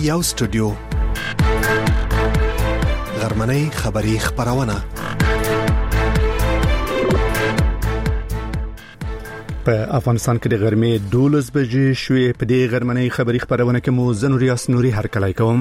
یو سټوډیو غرمنۍ خبری خبرونه په افغانستان کې د غرمې 12 بجې شوې. په دې غرمنۍ خبری خبرونه کې مو زه نوریاس نوري هرکلای کوم.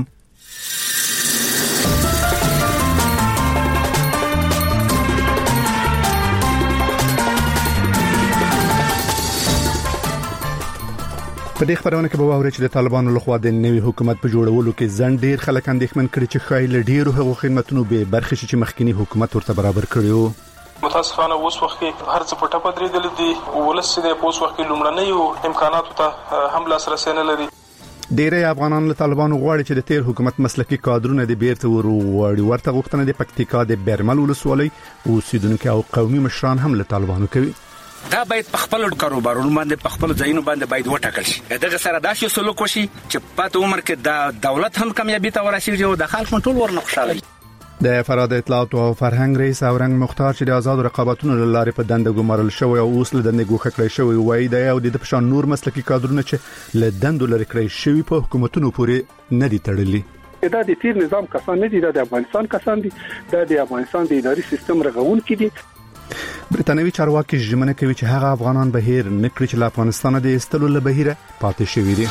په دې خبرونه کې به واورئ چې د طالبانو لخوا د نوي حکومت په جوړولو کې ځن ډیر خلک اندېښمن کړي چې خایل ډیرو حقوقي خدماتو به برخه شي چې مخکینی حکومت ورته برابر کړیو. متاسفانه اوس وخت کې هر څه په ټپه درېدل دي. ولس د اوس وخت کې لومړنۍ امکاناتو ته هم لاسرسي نه لري. ډیری افغانان له طالبانو غواړي چې د تیر حکومت مسلکي کادرونه د بیرته وروړي. ورته غوښتنه د پکتیکا د برمل ولسوالۍ اوسیدونکو او قومي مشران هم له طالبانو کوي. دا باید په خپل کاروبارونو باندې په خپل ځایونو باندې باید وټاکل شي. دغه سره داسې سلوک وشي چې په عمر کې د دولت هم کامیابی ته ورسیږي او د خلکو ټول ورنه خوشاله. د فراد اطلاعات او فرهنګ رئیس اورنګ مختار چې د آزاد رقابتونو لاره په دنده ګمارل شوی او اوس له دنده ګوښه کړی شوی وایي دا یو د پښان نور مسلکي کادرونه چې له دندو لري کړی شوی په حکومتونو پورې نه دي تړلي. دا د تیر نظام کسان نه دي، دا د افغانستان کسان دي، دا د افغانستان د اداري سیستم رغون کې دي. برتانوي چارواکي ژمنه کوي چې هغه افغانان به هیر نکړي چې له افغانستان د استلو له بهیره پاتې شوي دي.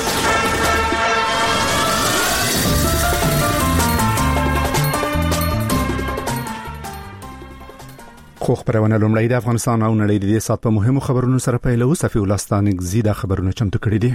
خو خبرونه لومړی د افغانستان او نړۍ د دې سات په مهمو خبرونو سره پیلو. صفي ولستانک زیاده خبرونه چمتو کړي دي.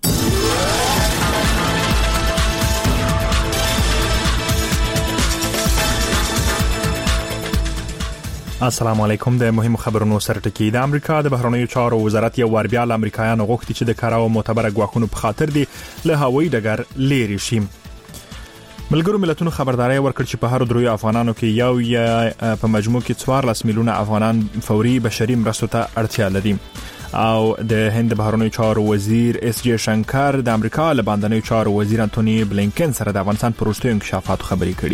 السلام علیکم. د مهمو خبرونو سره ټکی. د امریکا د بهرنیو چارو وزارت یو ور بیا امریکایانو غوښتي چې د کاراو معتبر غواخونو په خاطر دي له هوایي ډګر لېري شي. ملګرو ملتونو خبرداري ورکړ چې په هر درو افغانانو کې یو یا په مجموع کې 14 میلیونه افغانان فوري بشري مرستو ته اړتیا لري. او د هند بهرنیو چارو وزیر اس جی شنکر د امریکا له باندنیو چارو وزیر انټونی بلینکن سره د افغانستان پر وروستیو انکشافاتو خبرې کړي.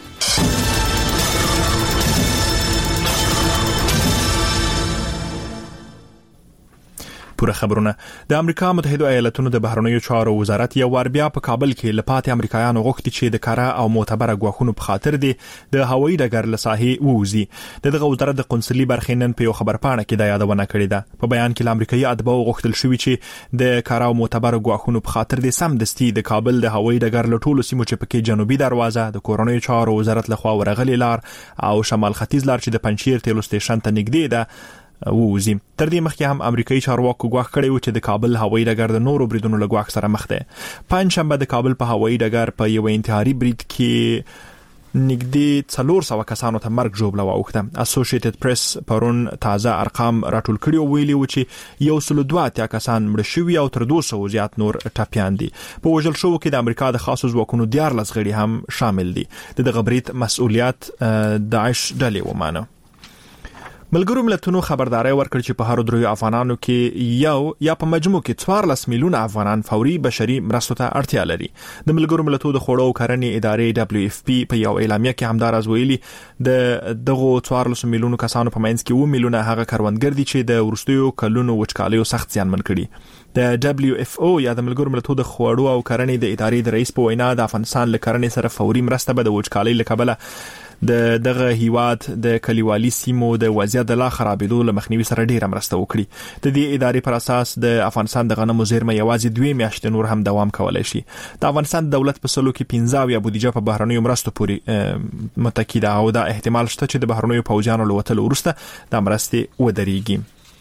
پوره خبرونه. د امریکا متحده ایالاتونو د بهرنیو چارو وزارت یو ور بیا په کابل کې لپاره امریکایانو غوښتي چې د کارا او معتبر غواخونو په خاطر دي د هوایي ډګر له ساحې ووزي. دغه وزارت د قونسلي برخینن په یو خبرپاڼه کې دا یادونه کړې ده. په بیان کې امریکایي ادباو غوښتل شوی چې د کارا او معتبر غواخونو په خاطر دي سمدستي د کابل د هوایي ډګر له ټولو سیمو چې پکې جنوبي دروازه د کورونیو چارو وزارت لخوا ورغلي لار او شمال ختیځ لار چې د پنځیر تیلو سټیشن ته نږدې ده ووزي. تر دې مخکې هم امریکایي چارواکو غواخ کړی و چې د کابل هوایي ډګر د نورو بریدونو له غواخ سره مخ ده. پنځشنبه د کابل په هوایي ډګر په یو انتحاري برید کې نږدې 400 کسانو ته مرګ ژوبله واوښته. اسوسییټډ پریس پرون تازه ارقام راټول کړي او ویلي و چې 102 کسان مړ شوي او تر 200 زیات نور ټپيان دي. په وژل شوو کې د امریکا د خاصو ځواکونو 14 غړي هم شامل دي. دغه برید مسؤلیت داعش ډلې ومانه. ملګرو ملتونو خبرداري ورکړ چې په هر درو افغانانو کې یو یا په مجموع کې 14 میلیونه افغانان فوري بشري مرستو ته اړتیا لري. د ملګرو ملتونو د خوړو او کرنې ادارې WFP په یو اعلامیه کې همدارز ویلي دغه 14 میلیونه کسانو په منځ کې 2 میلیونه هغه کروندګر دي چې د ورستیو کلونو وچکالیو سخت زیانمن کړي. د WFO یا د ملګرو ملتونو د خوړو او کرنې د ادارې د رئیس په وینا د افغانستان له کرنې سره فوري مرسته به د وچکالۍ له کبله دغه هیواد د کلیوالي سیمو د وضعیت د لا خرابېدو له مخنیوي سره ډیره مرسته وکړي. د دې ادارې پر اساس د افغانستان د غنمو زیرمه یوازې 2 میاشتې نور هم دوام کولای شي. د افغانستان دولت په سلو کې 15 یا بودیجه په بهرنیو مرستو پورې متکی ده او دا احتمال شته چې د بهرنیو پوځیانو له وتلو وروسته د مرستې ودرېږي.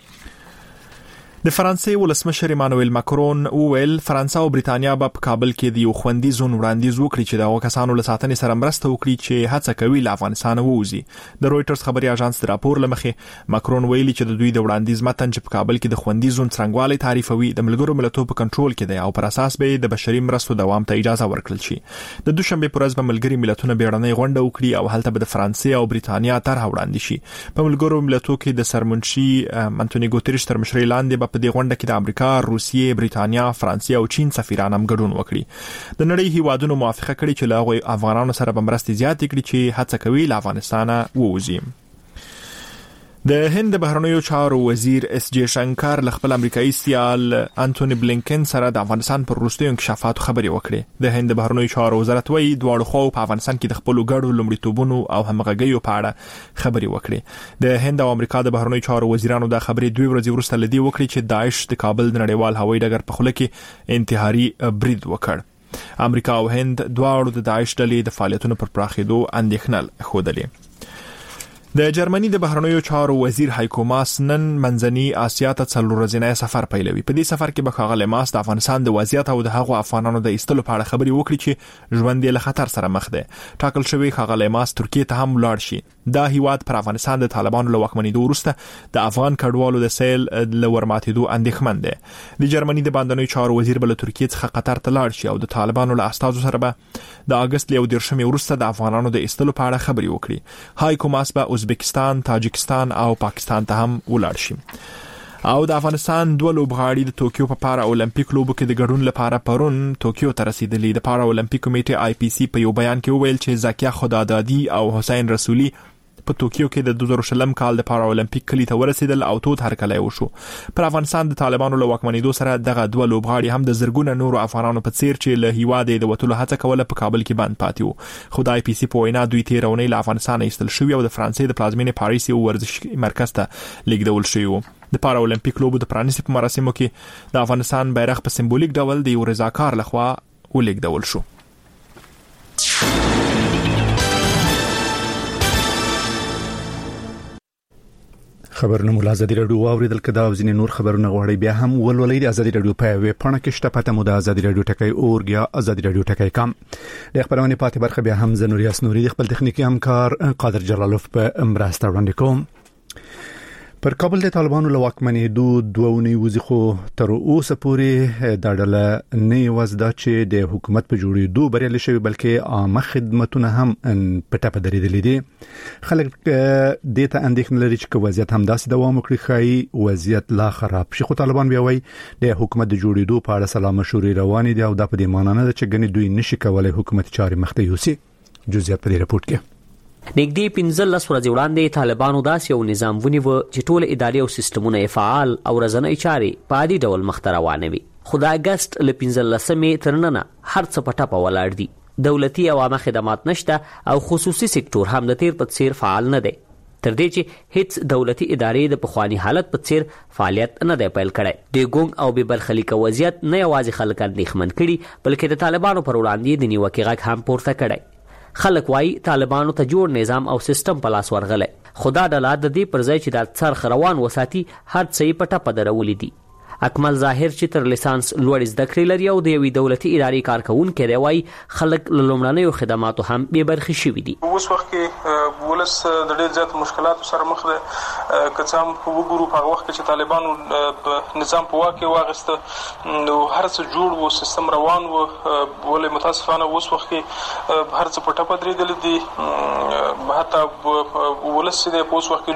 د فرانسې ولسمشر ایمانوئل ماکرون وویل فرانسه او بریتانیا به په کابل کې د یو خوندي زون وړاندیز وکړي چې د کسانو له ساتنې سره مرسته وکړي چې هڅه کوي له افغانستان ووځي. د رويټرز خبري اژانس د راپور لمخې ماکرون ویلي چې د دوی د وړاندیز متن چې په کابل کې د خوندي زون څرنګوالي تعریفوي د ملګرو ملتونو په کنټرول کې دی او پر اساس به د بشري مرستو دوام ته اجازه ورکړل شي. د دوشنبه پر ورځ به ملګري ملتونه بیړنۍ غونډه وکړي او هلته به د فرانسې او بریتانیا طرح وړاندې شي. په ملګرو ملتونو کې د سرمنشي انټونی ګوتریش تر مشرۍ لاندې په دې غونډه کې د امریکا، روسیې، بریتانیا، فرانسې او چین سفیران هم ګډون وکړي. د نړۍ هیوادونو موافقه کړې چې له افغانانو سره به مرستې زیاتې کړي چې هڅه کوي له افغانستانه ووځي. د هند بهرنیو چارو وزیر اس جی شنکر له خپل امریکایي سیال انټونی بلینکن سره د افغانستان پر وروستیو انکشافاتو خبرې وکړې. د هند بهرنیو چارو وزارت وایي دواړو خواو په افغانستان کې د خپل ګډو لومړیتوبونو او همغږیو په اړه خبرې وکړې. د هند او امریکا د بهرنیو چارو وزیرانو د خبرې 2 ورځې وروسته لدی وکړي چې داعش د کابل د نړیوال هوایي ډګر په خوله کې انتحاري برید وکړ. امریکا او هند دواړو د داعش ډلې د فعالیتونو پر پراخېدو اندېښنه خوده. د جرمني د بهرنیو چارو وزیر هایکو ماس نن منځني اسیا ته څلور ورځې سفر پیلوي. په دې سفر کې به ښاغلی ماس د افغانستان د وضعیت او د هغو افغانانو د ایستلو په اړه خبرې وکړي چې ژوند یې له خطر سره مخ دی. ټاکل شوی ښاغلی ماس ترکیه ته هم ولاړ شي. دا هیواد پر افغانستان د طالبانو له واکمنېدو وروسته د افغان کډوالو د سیل له ورماتېدو اندېښمن دی. د جرمني د باندنیو چارو وزیر بل ترکیه څخه قطر ته لاړ شي او د طالبانو له استازو سره به د اگست 11 وروسته د افغانانو د ایستلو په اړه خبرې وکړي. هایکو ماس به ازبکستان، تاجکستان او پاکستان ته هم ولاړ شي. او د افغانستان دوه لوبغاړي د توکیو په پارا اولمپیک لوبو کې د ګډون لپاره پرون توکیو ته رسیدلي. د پارا اولمپیک کمیټې آی پی سی په یو بیان کې وویل چې زکیه خدادادي او حسین رسولي په توکیو کې د 2020 کال د پارا اولمپیک کلی ته ورسیدل او تود هرکلی وشو. پر افغانستان د طالبانو له واکمنېدو سره دغه دوه لوبغاړي هم د زرګونه نورو افغانانو په څیر چې له هیواده د وټولو هڅه کوله په کابل کې بند پاتې وو. خو د آی پی سی په وینا دوی تیرونی له افغانستان ایستل شوی او د فرانسې د پلازمینې پاریس یو ورزشي مرکز ته لیږدول شوی وو. د پارا اولمپیک لوبو د پرانیستي په مراسمو کې د افغانستان بیرغ په سمبولیک ډول د یو رضاکار لخوا ولیږدول شو. خبرونه مو ازادي رادیو اوریدل کدا او ځینې نور خبرونه غواړي بیا هم ولولئ د ازادي رادیو په ویب پاڼه کې شته پته مو د ازادي رادیو ټکی اورګ یا ازادي رادیو ټکی کام. د خبرونه پاتې برخه بیا هم زنوریاس نوري د خپل تخنیکی همکار قادر جلالوف په امراسته وړاندې کوم. پر کابل د طالبانو له واکمنېدو دوه ونیوځي خو تر اوسه پورې د ډله نه وزدا چې د حکومت په جوړېدو بریالي شوی بلکې عامه خدماتونه هم په ټاپه درېدلې دي. خلک د ته اندېښنه لري چې وضعیت هم داسې دوام وکړي خای وضعیت لا خراب شي. خو طالبان بیا وایي د حکومت د جوړېدو په اړه سلا مشورې روانې دي او دا په دې معنی نه ده چې ګنې دوی نشي کولای حکومت چارې مخ ته یوسي. جزئیات په دې رپورت کې نږدې 15 ورځې وړاندې طالبانو داسې یو نظام ونیو چې ټول اداري او سیستمونه فعال او ورځنی چارې په عادي ډول مخ ته روانوي. خو د اگست له 15 تر ننه هر څه په ټپه ولاړ دي. دولتي او عامه خدمات نشته او خصوصي سکتور هم د تیر په څیر فعال نه دی. تر دې چې هیڅ دولتي ادارې د پخوانی حالت په څیر فعالیت نه دی پیل کړی. د ګونګ او بې برخلیکه وضعیت نه یوازې خلک اندېښمن کړي بلکې د طالبانو پر وړاندې د نیوکې غږ هم پورته کړی. خلک وایي طالبانو ته جوړ نظام او سیستم په لاس ورغلی. خدا د لا د دې پر ځای چې د څرخ روان وساتي هر څه په ټپه درولې دي. اکمل ظاهر چې تر لیسانس لوړ زده کړې لري او د یوې دولتي ادارې کارکونکي دی وایي خلک له لومړنیو خدماتو هم بې برخې شوي دي. اوس وخت کې ولس د ډېر زیات مشکلاتو سره مخ دی. که څه هم وګورو په هغه وخت کې چې طالبانو نظام په واک کې واخیسته نو هر څه جوړ و، سیستم روان و، ولې متاسفانه اوس وخت کې هر څه په ټپه درېدلي دي. حتی ولس چې دی په اوس وخت کې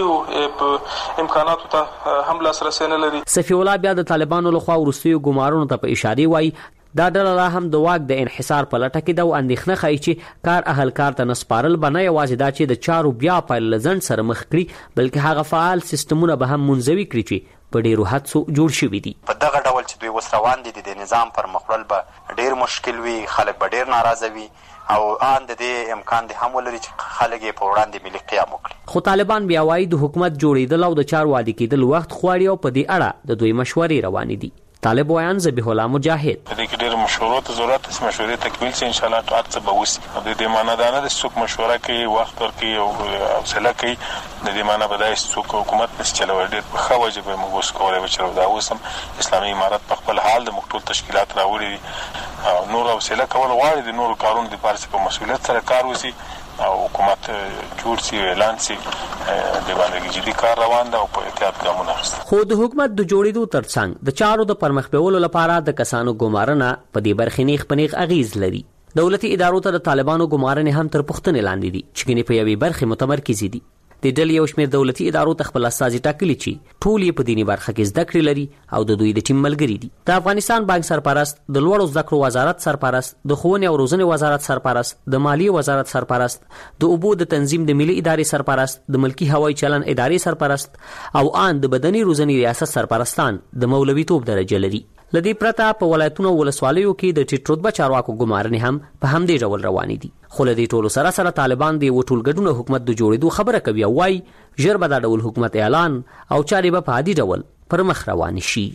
لومړنیو امکاناتو ته هم لاسرسی نه لري. صفي الله بیا د طالبانو لخوا وروستیو ګمارونو ته په اشاره وایي دا ډله لا هم د واک د انحصار په لټه کې ده او اندېښنه ښایي چې کار اهلکار ته نسپارل به نه یوازې دا چې د چارو بیا پیل له ځنډ سره مخ کړي بلکې هغه فعال سیستمونه به هم منزوي کړي چې په ډېرو هڅو جوړ شوي دي. په دغه ډول چې دوی اوس روان دي د نظام پر مخ وړل به ډېر مشکل وي، خلک به ډېر ناراضه وي او ان د دې امکان دی هم ولري چې خلک یې په وړاندې ملي قیام وکړي. خو طالبان بیا وایي د حکومت جوړېدل او د چارو عادي کېدل وخت غواړي او په دې اړه د دوی مشورې روانې دي. طالب ویان ذبیح الله مجاهد په دې کې ډېر مشورو ته ضرورت ده، مشورې تکمیل شي ان شاء الله هر څه به وشي. د دې معنی دا نه ده چې څوک مشوره کوي وخت ورکوي او حوصله کوي، د دې معنی به دا چې څوک حکومت نشي چلولی. ډېر په ښه وجه به موږ اوس کولی وچلو. دا اوس هم اسلامي امارت په خپل حال د موږ ټول تشکیلات راوړي دي او نور حوصله کول غواړي د نورو کارونو دپاره چې په مسؤلیت سره کار وشي او حکومت جوړ شي اعلان شي. د باندې جدي کار روان ده او په احتیاط ګامونه اخیستل. خو د حکومت د جوړېدو ترڅنګ د چارو د پرمخ بیولو لپاره د کسانو ګمارنه په دې برخې نیغ په نیغ اغیز لري. دولتي ادارو ته د طالبانو ګمارنې هم تر پوښتنې لاندې دي چې ګنې په یوې برخې متمرکزې دي. د ډلې یو شمېر دولتي ادارو ته خپل استازي ټاکلي چې ټول یې په دیني برخه کې زده کړې لري او د دوی د ټیم ملګري دي. د افغانستان بانک سرپرست، د لوړو زده کړو وزارت سرپرست، د ښوونې او روزنې وزارت سرپرست، د مالیې وزارت سرپرست، د اوبو د تنظیم د ملي ادارې سرپرست، د ملکی هوایي چلن ادارې سرپرست او ان د بدني روزنې ریاست سرپرستان د مولوي توپ درجه لري. لدې پرته په ولایتونو ولسوالیو کې د ټیټ رتبه چارواکو ګمارنې هم په همدې ډول روانې دي. خو له دې ټولو سره طالبان د یو ټولګډونه حکومت د جوړېدو خبره کوي او وایي ژر به دا ډول حکومت اعلان او چارې به په عادي ډول پر مخ روان شي.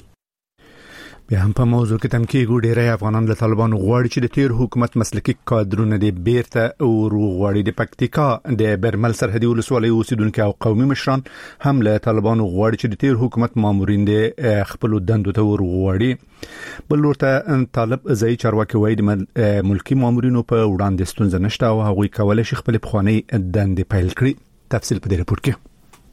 بیا هم په موضوع کې تمکیږو ډیری افغانان له طالبانو غواړي چې د تیر حکومت مسلکي کادرونه د بیرته او غواړي د پکتیکا د برمل سرحدي ولسوالۍ اوسیدونکو او قومي مشران هم له طالبانو غواړي چې د تیر حکومت مامورین د خپل دندو ته ورغواړي. بل ورته طالب ځای چارواکي وایي د ملکی مامورینو په وړاندې ستونزه نشته او هغوی کولای شي خپل پخوانی دندې پیل کړي. تفصیل په دې رپورت کې.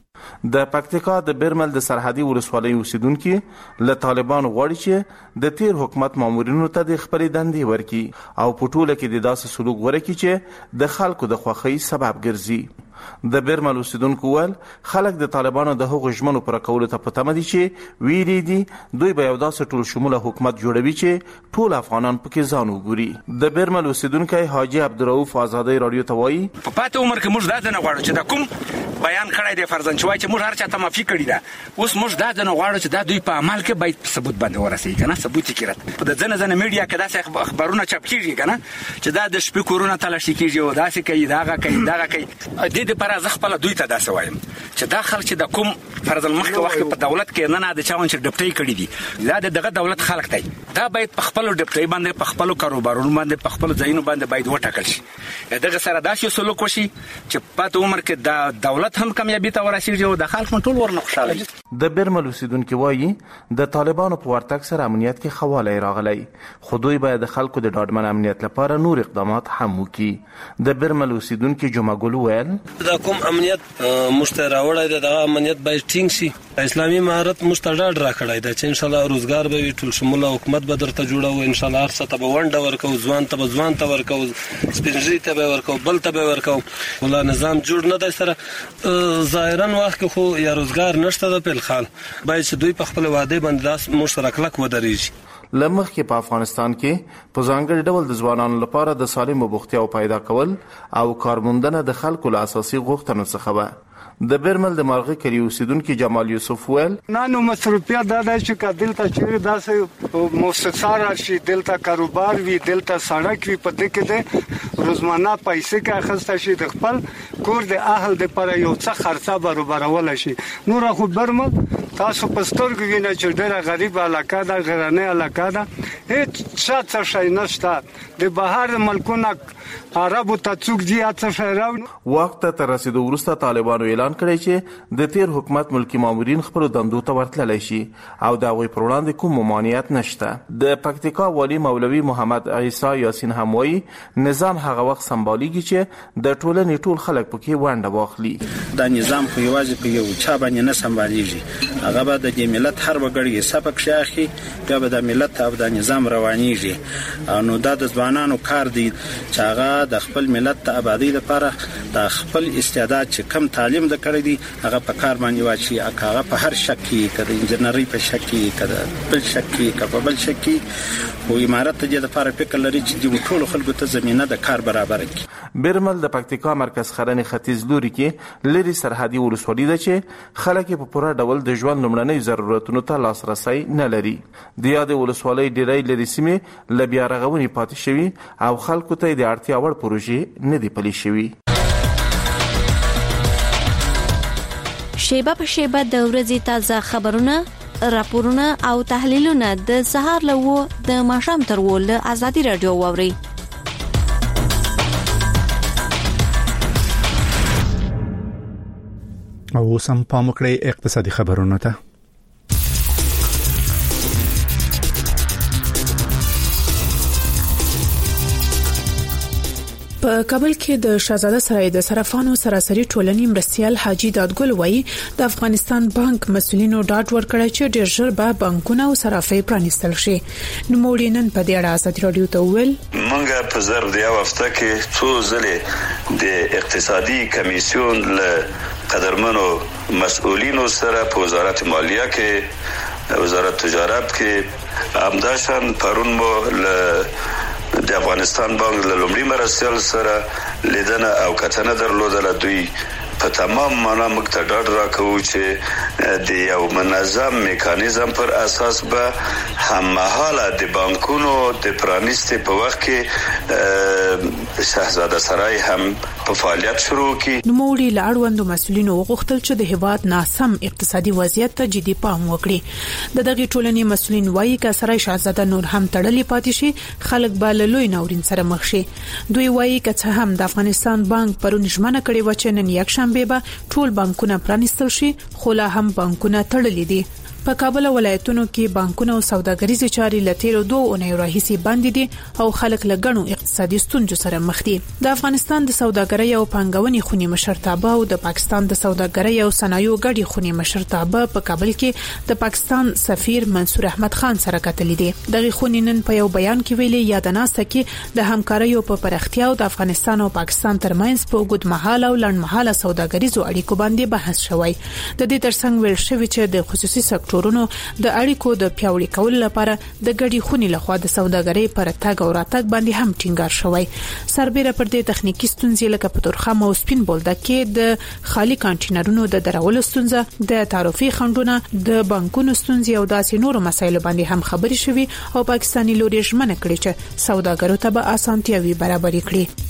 د پکتیکا د برمل د سرحدي ولسوالۍ اوسیدونکو له طالبان غواړي چې د تیر حکومت مامورینو ته د خپل دندې ورکړي او په ټوله کې د داسې سلوک ورکړي چې د خلکو د خوښۍ سبب ګرځي. د برمل اوسیدونکو ول خلک د طالبانو د هغو ژمنو پر کولو ته پته مدي چې ویلي دي دوی به یو داسې ټول شموله حکومت جوړوي چې ټول افغانان پکې ځان وګوري. د برمل اوسیدونکو حاجی عبدالرؤف آزادۍ رادیو ته وایي په پاتې عمر کې موږ دا نه غواړو چې دا کوم بیان کړی دی فرضاً چې وایي چې موږ هر چا ته معافي کړې ده. اوس موږ دا نه غواړو چې دا دوی په عمل کې باید ثبوت باندې ورسېږي کنه ثبوت یې کړي. په ځنه ځنه میډیا کې داسې خبرونه چاپ کیږي کنه چې دا د شپې کورونه تلاشي کیږي او داسې کوي داغه کوي د دې لپاره ځ خپل دوی ته داسې وایم چې دا خلک چې د کوم فرض المخکې وخت په دولت کې نه د چاون چې ډپټي کړی دي دا دغه دولت خلک دی دا باید په خپل ډپټي باندې په خپل کاروبارونو باندې په خپل ځایونو باندې باید وټاکل شي. دغه سره داسې سلوک وشي چې په عمر کې د دولت هم کامیابی ته ورسیږي او د خلکو ټول ورنه خوشاله دي. د برمل اوسیدونکو وایي د طالبانو په ورتګ سره امنیت کې خواله راغلی خو دوی باید د خلکو د ډاډمن امنیت لپاره نور اقدامات هم وکړي. د برمل اوسیدونکو جمعه ګل ویل دا کوم امنیت مشتراوړی دی دغه امنیت باید ټینګ شي. اسلامي مهارت مشتډاډ راکړی دی چې ان شاء الله روزګار به وي ټول شموله حکومت به درته جوړو ان شاء الله هر څه ته به ونډه ورکو ځوان ته ورکو سپینځي ته به ورکو بل ته به ورکو ولا نظام جوړ نه دی سره ظاهرا وخت خو یا روزګار نشته د پیل خال باید چې دوی په خپل وعده باندې لاس مشترک ودرېږي. لمخ کې په افغانستان کې په ځانګړي ډول د ځوانانو لپاره د سالمو بوختیاو پیدا کول او کارموندنه د خلکو له اساسي غوښتنو څخه و. د برمل د مارغه کلی اوسیدونکو جمال یوسف ویل نو مصروفیت دا چې کدلته چې داسې مؤسسه راشي دلته کاروبار وي دلته سړک وي په دې کې د روزمانه پیسې کې اخیسته شي د خپل کور د اهل د پر یو څه خرڅه برابرول شي. نور خو برمل تاسو په سترګو وینئ چې ډېره غریب علاقه ده غرنۍ علاقه ده هیڅ څه شی نشته د بهر ملکونه عربو ته څوک دی څه شی راوړي. وخت ته رسیدو وروسته طالبانو اعلان کړی چې د تیر حکومت ملکی مامورین خپل دندو ته ورتللی شي او دا غوي پر وړاندې کوم ممانعت نشته. د پکتیکا والی مولوی محمد عیسی یاسین هموی نظام هغه وخت سمبالیږي چې د ټولنې ټول خلک پکې ونډه واخلي. دا نظام خو یوازې په یو چا باندې نه سمبالیږي هغه به د ملت هر وګړي سبق شاخي بیا به د ملت او د نظام روانيږي. نو دا د ځوانانو کار دی چې هغه د خپل ملت ته آبادی لپاره د خپل استعداد چې کم تعلیم د کړی دی هغه په کار باندې واچي هغه په هر شک کې کده انجنیری په شک کې کده بل شک کې کده بل شک کې او امارات ته د لپاره فکر لري چې د ټولو خلکو ته زمينه د کار برابر کړي. برمل د پکتیکا مرکز خرنې ختیځ لوري کې لري سرحدي ولسوالۍ ده چې خلک په پوره ډول د ژوند لمړنۍ ضرورتونو ته لاسرسي نه لري. د یاد ولسوالۍ ډېری لري سیمې لبیا رغونی پاتې شوی او خلکو ته د اړتیا وړ پروژې نه دی پلي شوی. شیبه په شیبه د ورځې تازه خبرونه راپورونه او تحلیلونه د سهار له د ماښام تر ول ازادي رادیو واوري. او سم پام وکړئ اقتصادي خبرونه ته. په کابل کې د شاهزاده سرای د صرافانو سراسري ټولنې مرستيال حاجی دادګل وایي د افغانستان بانک مسولینو ډاډ ورکړی چې ډېر ژر به بانکونه او صرافي پرانیستل شي. نو مولینن په دې اړه ازادي رادیو ته ویل مونږ په ظرف د یو هفته کې څو ځله د اقتصادي کمیسیون له قدرمنو مسؤلینو سره په وزارت مالیه کې وزارت تجارت کې همداشان پرون مو د افغانستان بانک له لومړي مرستیال سره لیدنه او کتنه درلودله. دوی په تمام معنا موږ ته ډاډ راکوي چې د یو منظم میکانیزم پر اساس به هممهاله د بانکونو د پرانیستي په وخت کې شاهزاده سرای هم په فعالیت شروع کی. نوموړي لاړوندو مسؤلینو وغوښتل چې د هیواد ناسم اقتصادي وضعیت ته جدي پام وکړي. د دغه ټولنې مسؤلین وایي چې سرای شاهزاده نور هم تړلې پاتې شي خلک به له لوی ناورین سره مخ شي. دوی وایي چې هم د افغانستان بانک پرون ژمنه کړې و چې نن یک شنبه به ټول بانکونه پرانیستل شي خو لا هم بانکونه تړلې دي. په کابل ولایتونو کې بانکونه او سوداګریزي چارې لتیرو 2 اونیو راهیسي بند دي او خلک له غنو اقتصادي ستونزو سره مخ دي. د افغانستان د سوداګرۍ او پانګونې خونی مشرتابه او د پاکستان د سوداګرۍ او صنایعو ګډي خونی مشرتابه په کابل کې د پاکستان سفیر منصور احمد خان سره کتلې دي. دغه خونی نن په یو بیان کې ویلي یادناسته کې د همکارۍ په پرختیا او د افغانستان او پاکستان ترمنځ په اوږدمهاله او لنډمهاله سوداګریزو اړیکو باندې بحث شوی. د دې ترڅنګ ویل شوی چې د خصوصي سکتور د اړیکو د پیاوړي کولو لپاره د ګډي خونی لخوا د سوداګرۍ پر تګ او راتګ باندې هم ټینګار شوی. سربېره پر دې تخنیکی ستونزې لکه په تورخم او سپین بولدک کې د خالي کانټینرونو د درولو ستونزه، د تعرفي خنډونه، د بانکونو ستونزې او داسې نورو مسایلو باندې هم خبرې شوي او پاکستاني لوري ژمنه کړې چې سوداګرو ته به اسانتیاوي برابرې کړي.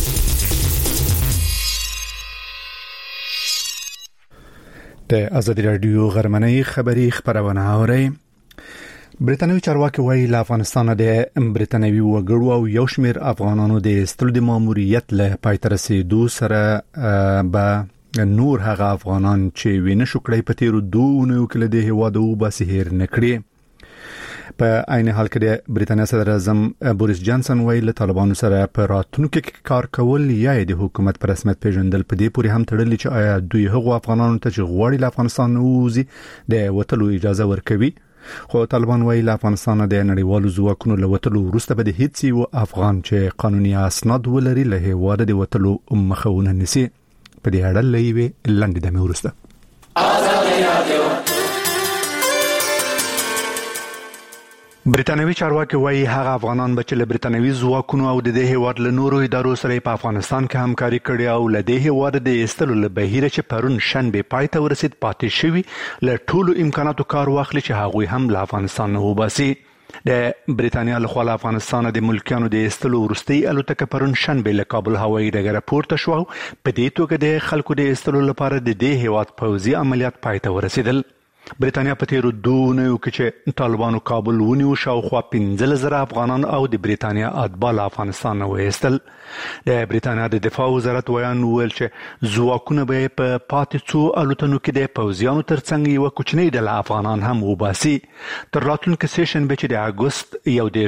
د ازادي رادیو غرمنۍ خبری خبرونه اوري. برېټانوي چارواکي وایي له افغانستان د برېټانوي وګړو او یو شمېر افغانانو د استلو د ماموریت له پای ته رسیدو سره به نور هغه افغانان چې وینه شو کړی په تیرو 2 اونیو کې له هیواد وباسي هیر نکړي. په عین حال کې د برېټانیا صدر اعظم بوریس جانسن وایي له طالبانو سره په راتلونکو کې کار کول یا د حکومت پر رسمیت پیژندل په دې پورې هم تړلي چې آیا دوی هغو افغانانو ته چې غواړي له افغانستان ووځي د وټلو اجازه ورکوي. خو طالبان وایي له افغانستان د نړیوالو ځواکونو له وټلو وروسته به د هیڅ یو افغان چې قانوني اسناد ولري له هیواد د وټلو مخاونه نسی. په دې اړه لوي لاندې د مورسته برېټانوي چارواکي وایي هغه افغانان چې له برېټانوي ځواکونو او د هیواد له نورو ادارو سره په افغانستان کې همکاري کړې او له دې هیواد د ایستلو له بهیره چې پرون شنبه پای ته ورسید پاتې شوی له ټولو امکاناتو کار واخلي چې هغوی هم له افغانستان نه وباسي. د برېټانیا له خوا افغانستان د ملکیانو د ایستلو وروستي الوتکه پرون شنبه له کابل هوایي ډګر پورته شو. په دې توګه د خلکو د ایستلو لپاره د دې هیواد پوځي عملیات پای ته ورسیدل. برېټانیا په تیرو 2 اونیو کې چې طالبانو کابل ونیو شاوخوا 15,000 افغانان او د برېټانیا اتباع افغانستان نه وایستل. د برېټانیا د دفاع وزارت ویان ویل چې ځواکونه به په پاتې څو الوتنو کې د پوځیانو ترڅنګ یو کوچنی ډله افغانان هم وباسي. تر راتلونکي سیشن به چې د اگست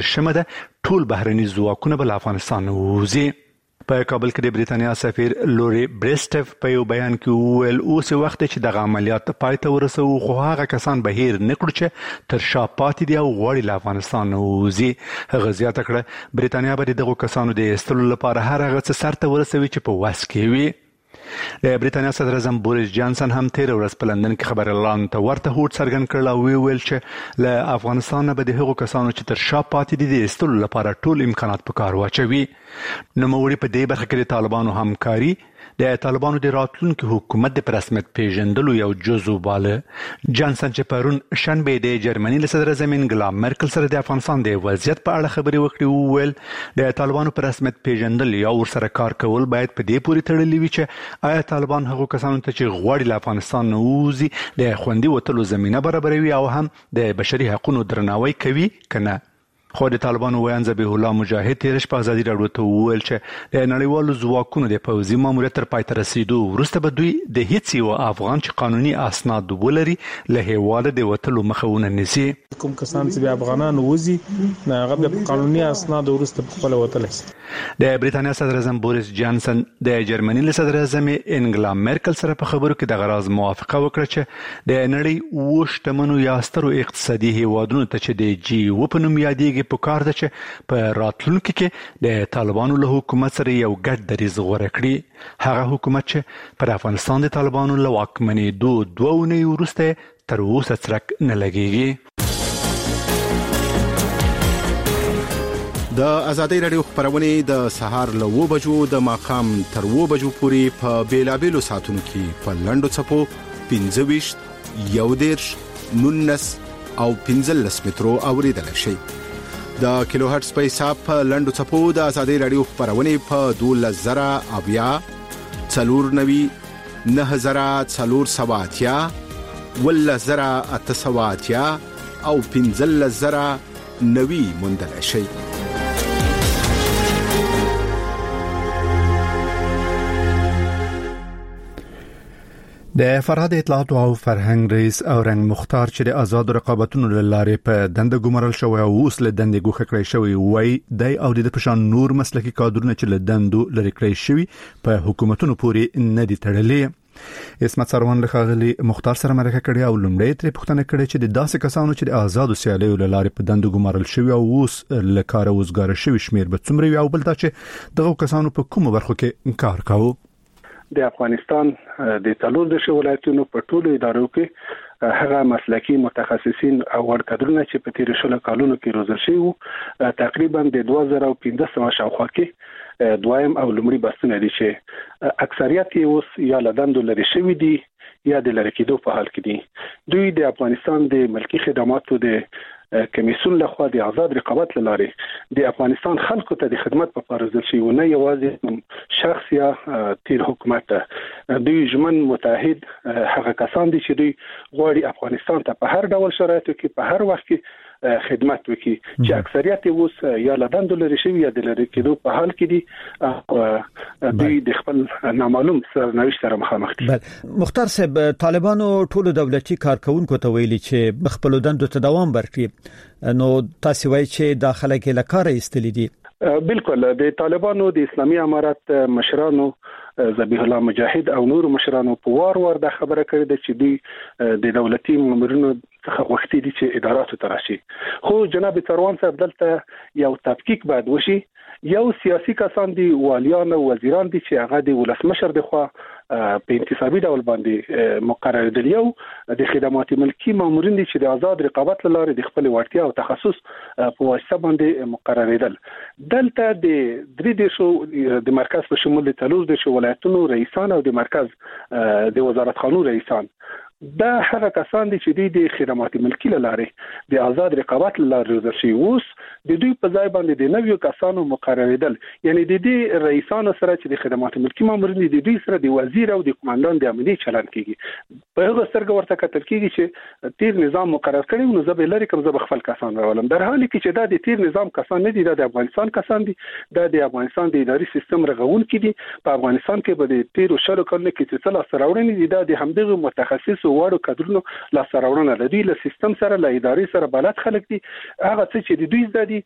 1 ده ټول بهرني ځواکونه به افغانستان نه وځي. په کابل کې د برېټانیا سفیر لوري بریسټف په یو بیان کې ویل اوس وخت چې د عملیات پای ته ورسو خو هغه کسان به هیر نکړي چې تر شا پاتې دي او غواړي له افغانستان وځي. هغه زیاته کړه برېټانیا به دغه کسانو د ایستلو لپاره هر هغه څه سرته ورسوي چې په واس کې وي. د برېټانیا صدر اعظم بوریس جانسن هم تیر ورځ په لندن کې خبر اعلان ته ورته هوډ څرګند کړل او ویل چې له افغانستان به د هغو کسانو چې تر شا پاتې دي د ایستلو لپاره ټول امکانات په کار واچوي. نوموړي په دې برخه کې د طالبانو همکاري د طالبانو د راتلونکي حکومت د رسمیت پیژندلو یو جزو باله. جانسن چې پرون شنبه د جرمني له صدر اعظم انګلا مرکل سره د افغانستان د وضعیت په اړه خبرې وکړې ویل د طالبانو پر رسمیت پیژندل یا ورسره کار کول باید په دې پورې تړلي وي چې آیا طالبان هغو کسانو ته چې غواړي له افغانستان نه ووځي د خوندي وتلو زمينه برابروي او هم د بشري حقوقو درناوی کوي کنه. خو د طالبانو ویان ذبیح الله مجاهد تیر شپه ازادي راډیو ته وویل چې د نړیوالو ځواکونو د پوځي ماموریت تر پای ته رسیدو وروسته به دوی د هیڅ یو افغان چې قانوني اسناد ولري له هیواده د وټلو مخاونه نسی. کوم کسان چې افغانان وځي نه هغه د قانوني اسناد وروسته په خپل وټل شي. د بریټانیا صدر اعظم بوریس جانسن د جرمني له صدر اعظم انګلا ميرکل سره په خبرو کې د غراض موافقه وکړه چې د نړۍ وشتمنو یا سترو اقتصادي هیوادونو ته چې د G7 په نوم یادېږي په کار ده چې په راتلونکي کې د طالبانو له حکومت سره یو ګډ دریځ غوره کړي. هغه حکومت چې پر افغانستان د طالبانو له واکمنېدو 2 اونۍ وروسته تر اوسه څرک نه لګېږي. د ازادۍ رادیو خبرونه د سهار له 9 بجو د ماښام تر 9 بجو پورې په بیلابېلو ساعتونو کې په لنډو څپو 25 11 19 او 15 مترو اوریدل شي. د کیلو هرتز په حساب په لنډو څپو د ازادۍ رادیو خبرونه په 12000 اویا 490 9470 11870 او 15090 موندل شي. د فرهاد اطلاعات او فرهنګ رئیس اورنګ مختار چې د آزاد رقابتونو لارې په دنده ګمارل شوی او اوس له دندې ګوښه کړی شوی وای د او د پشان نور مسلکي کادرونه چې له دندو لري کړی شوی په حکومتونو پورې نه دي تړلې. اسمت سروان له خاغلی مختار سره مرکه کړې او لومړی ترې پوښتنه کړې چې د داسې کسانو چې د آزادو سیالیو لارې په دندو ګمارل شوی او اوس له کار وزګار شوی شمیر به څومره وي او بل دا چې دغه کسانو په کومه برخو کې کار کاوه. د افغانستان د څلور د ولایتونو په ټولو ادارو کې هغه مسلکي متخصصین او ورکدرونه چې په تیر شلو کالونو کې روزل شوي وو تقریبا د 2015 شاوخوا کې دویم او لومړي بسونه دي چې اکثریت یې اوس یا لدندو لري شوي دي یا د لری کېدو په حال کې دي. دوی د افغانستان د ملکی خدماتو د کمیسیون لخوا د آزاد رقابت لاره د افغانستان خلکو ته د خدمت په پارزل شي و نه یوازې شخص یا تیر حکومت دوی ژمن متحد هغه کسان دي چې دوی غواړي افغانستان ته په هر ډول شرایطو کې په هر وخت کې خدمت وکړي چې اکثریت اوس یا لدندو لري شوی یا د لری کېدو په حال کې دي دوی د خپل نامعلوم سرنوشت سره مخامخ دي. مختار صاحب طالبانو ټول دولتي کارکونکو ته ویلي چې خپل دندو ته دوام ورکړي نو تاسو وایي چې داخله کې لکاره ایستلې دي. بالکل د طالبانو د اسلامي امارات مشرانو ذبیح الله مجاهد او نور مشرانو په وار د خبره کړې ده چې دوی د دولتي مامورینو څخه وختي دي چې اداراتو ته راشي. خو جناب سروان صاحب دلته یو تفکیک باید وشي. یو سیاسي کسان دي والیان او وزیران دي چې هغه د ولسمشر د خوا په انتصابي ډول باندې مقرر دي یو د خدمات ملکی مامورین دي چې د آزاد رقابت لاره د خپل وړتیا او تخصص په واسطه باندې مقرریدل. دلته د درې دیشو د مرکز په شمول د تلوز د ولایتونو رئیسان او د مرکز د وزارت خانو رئیسان دا هغه کسان دي چې د خدمات ملکی لاره د آزاد رقابت لاره روزل شي. اوس د دوی په ځای باندې د نویو کسانو مقرریدل یعنی د دې رئیسانو سره چې د خدمات ملکی مامورین دي د دوی سره د وزیر او د کمانډان د امنیت چلن کیږي. په هغه سترګه ورته کتل کیږي چې تیر نظام مقرر کړي نو زه به لري کوم زه خپل کسان راولم در حالی کې چې دا د تیر نظام کسان نه دي د افغانستان کسان دي د افغانستان د اداري سیستم رغون کړي. په افغانستان کې به د تیر شلو کلونو کې چې څه سراوړنې دي د همدغه متخصص وړو کډرونو لا سراوړنه لري له سیستم سره له اداري سره بلد خلک دي هغه څه چې د دوی زدي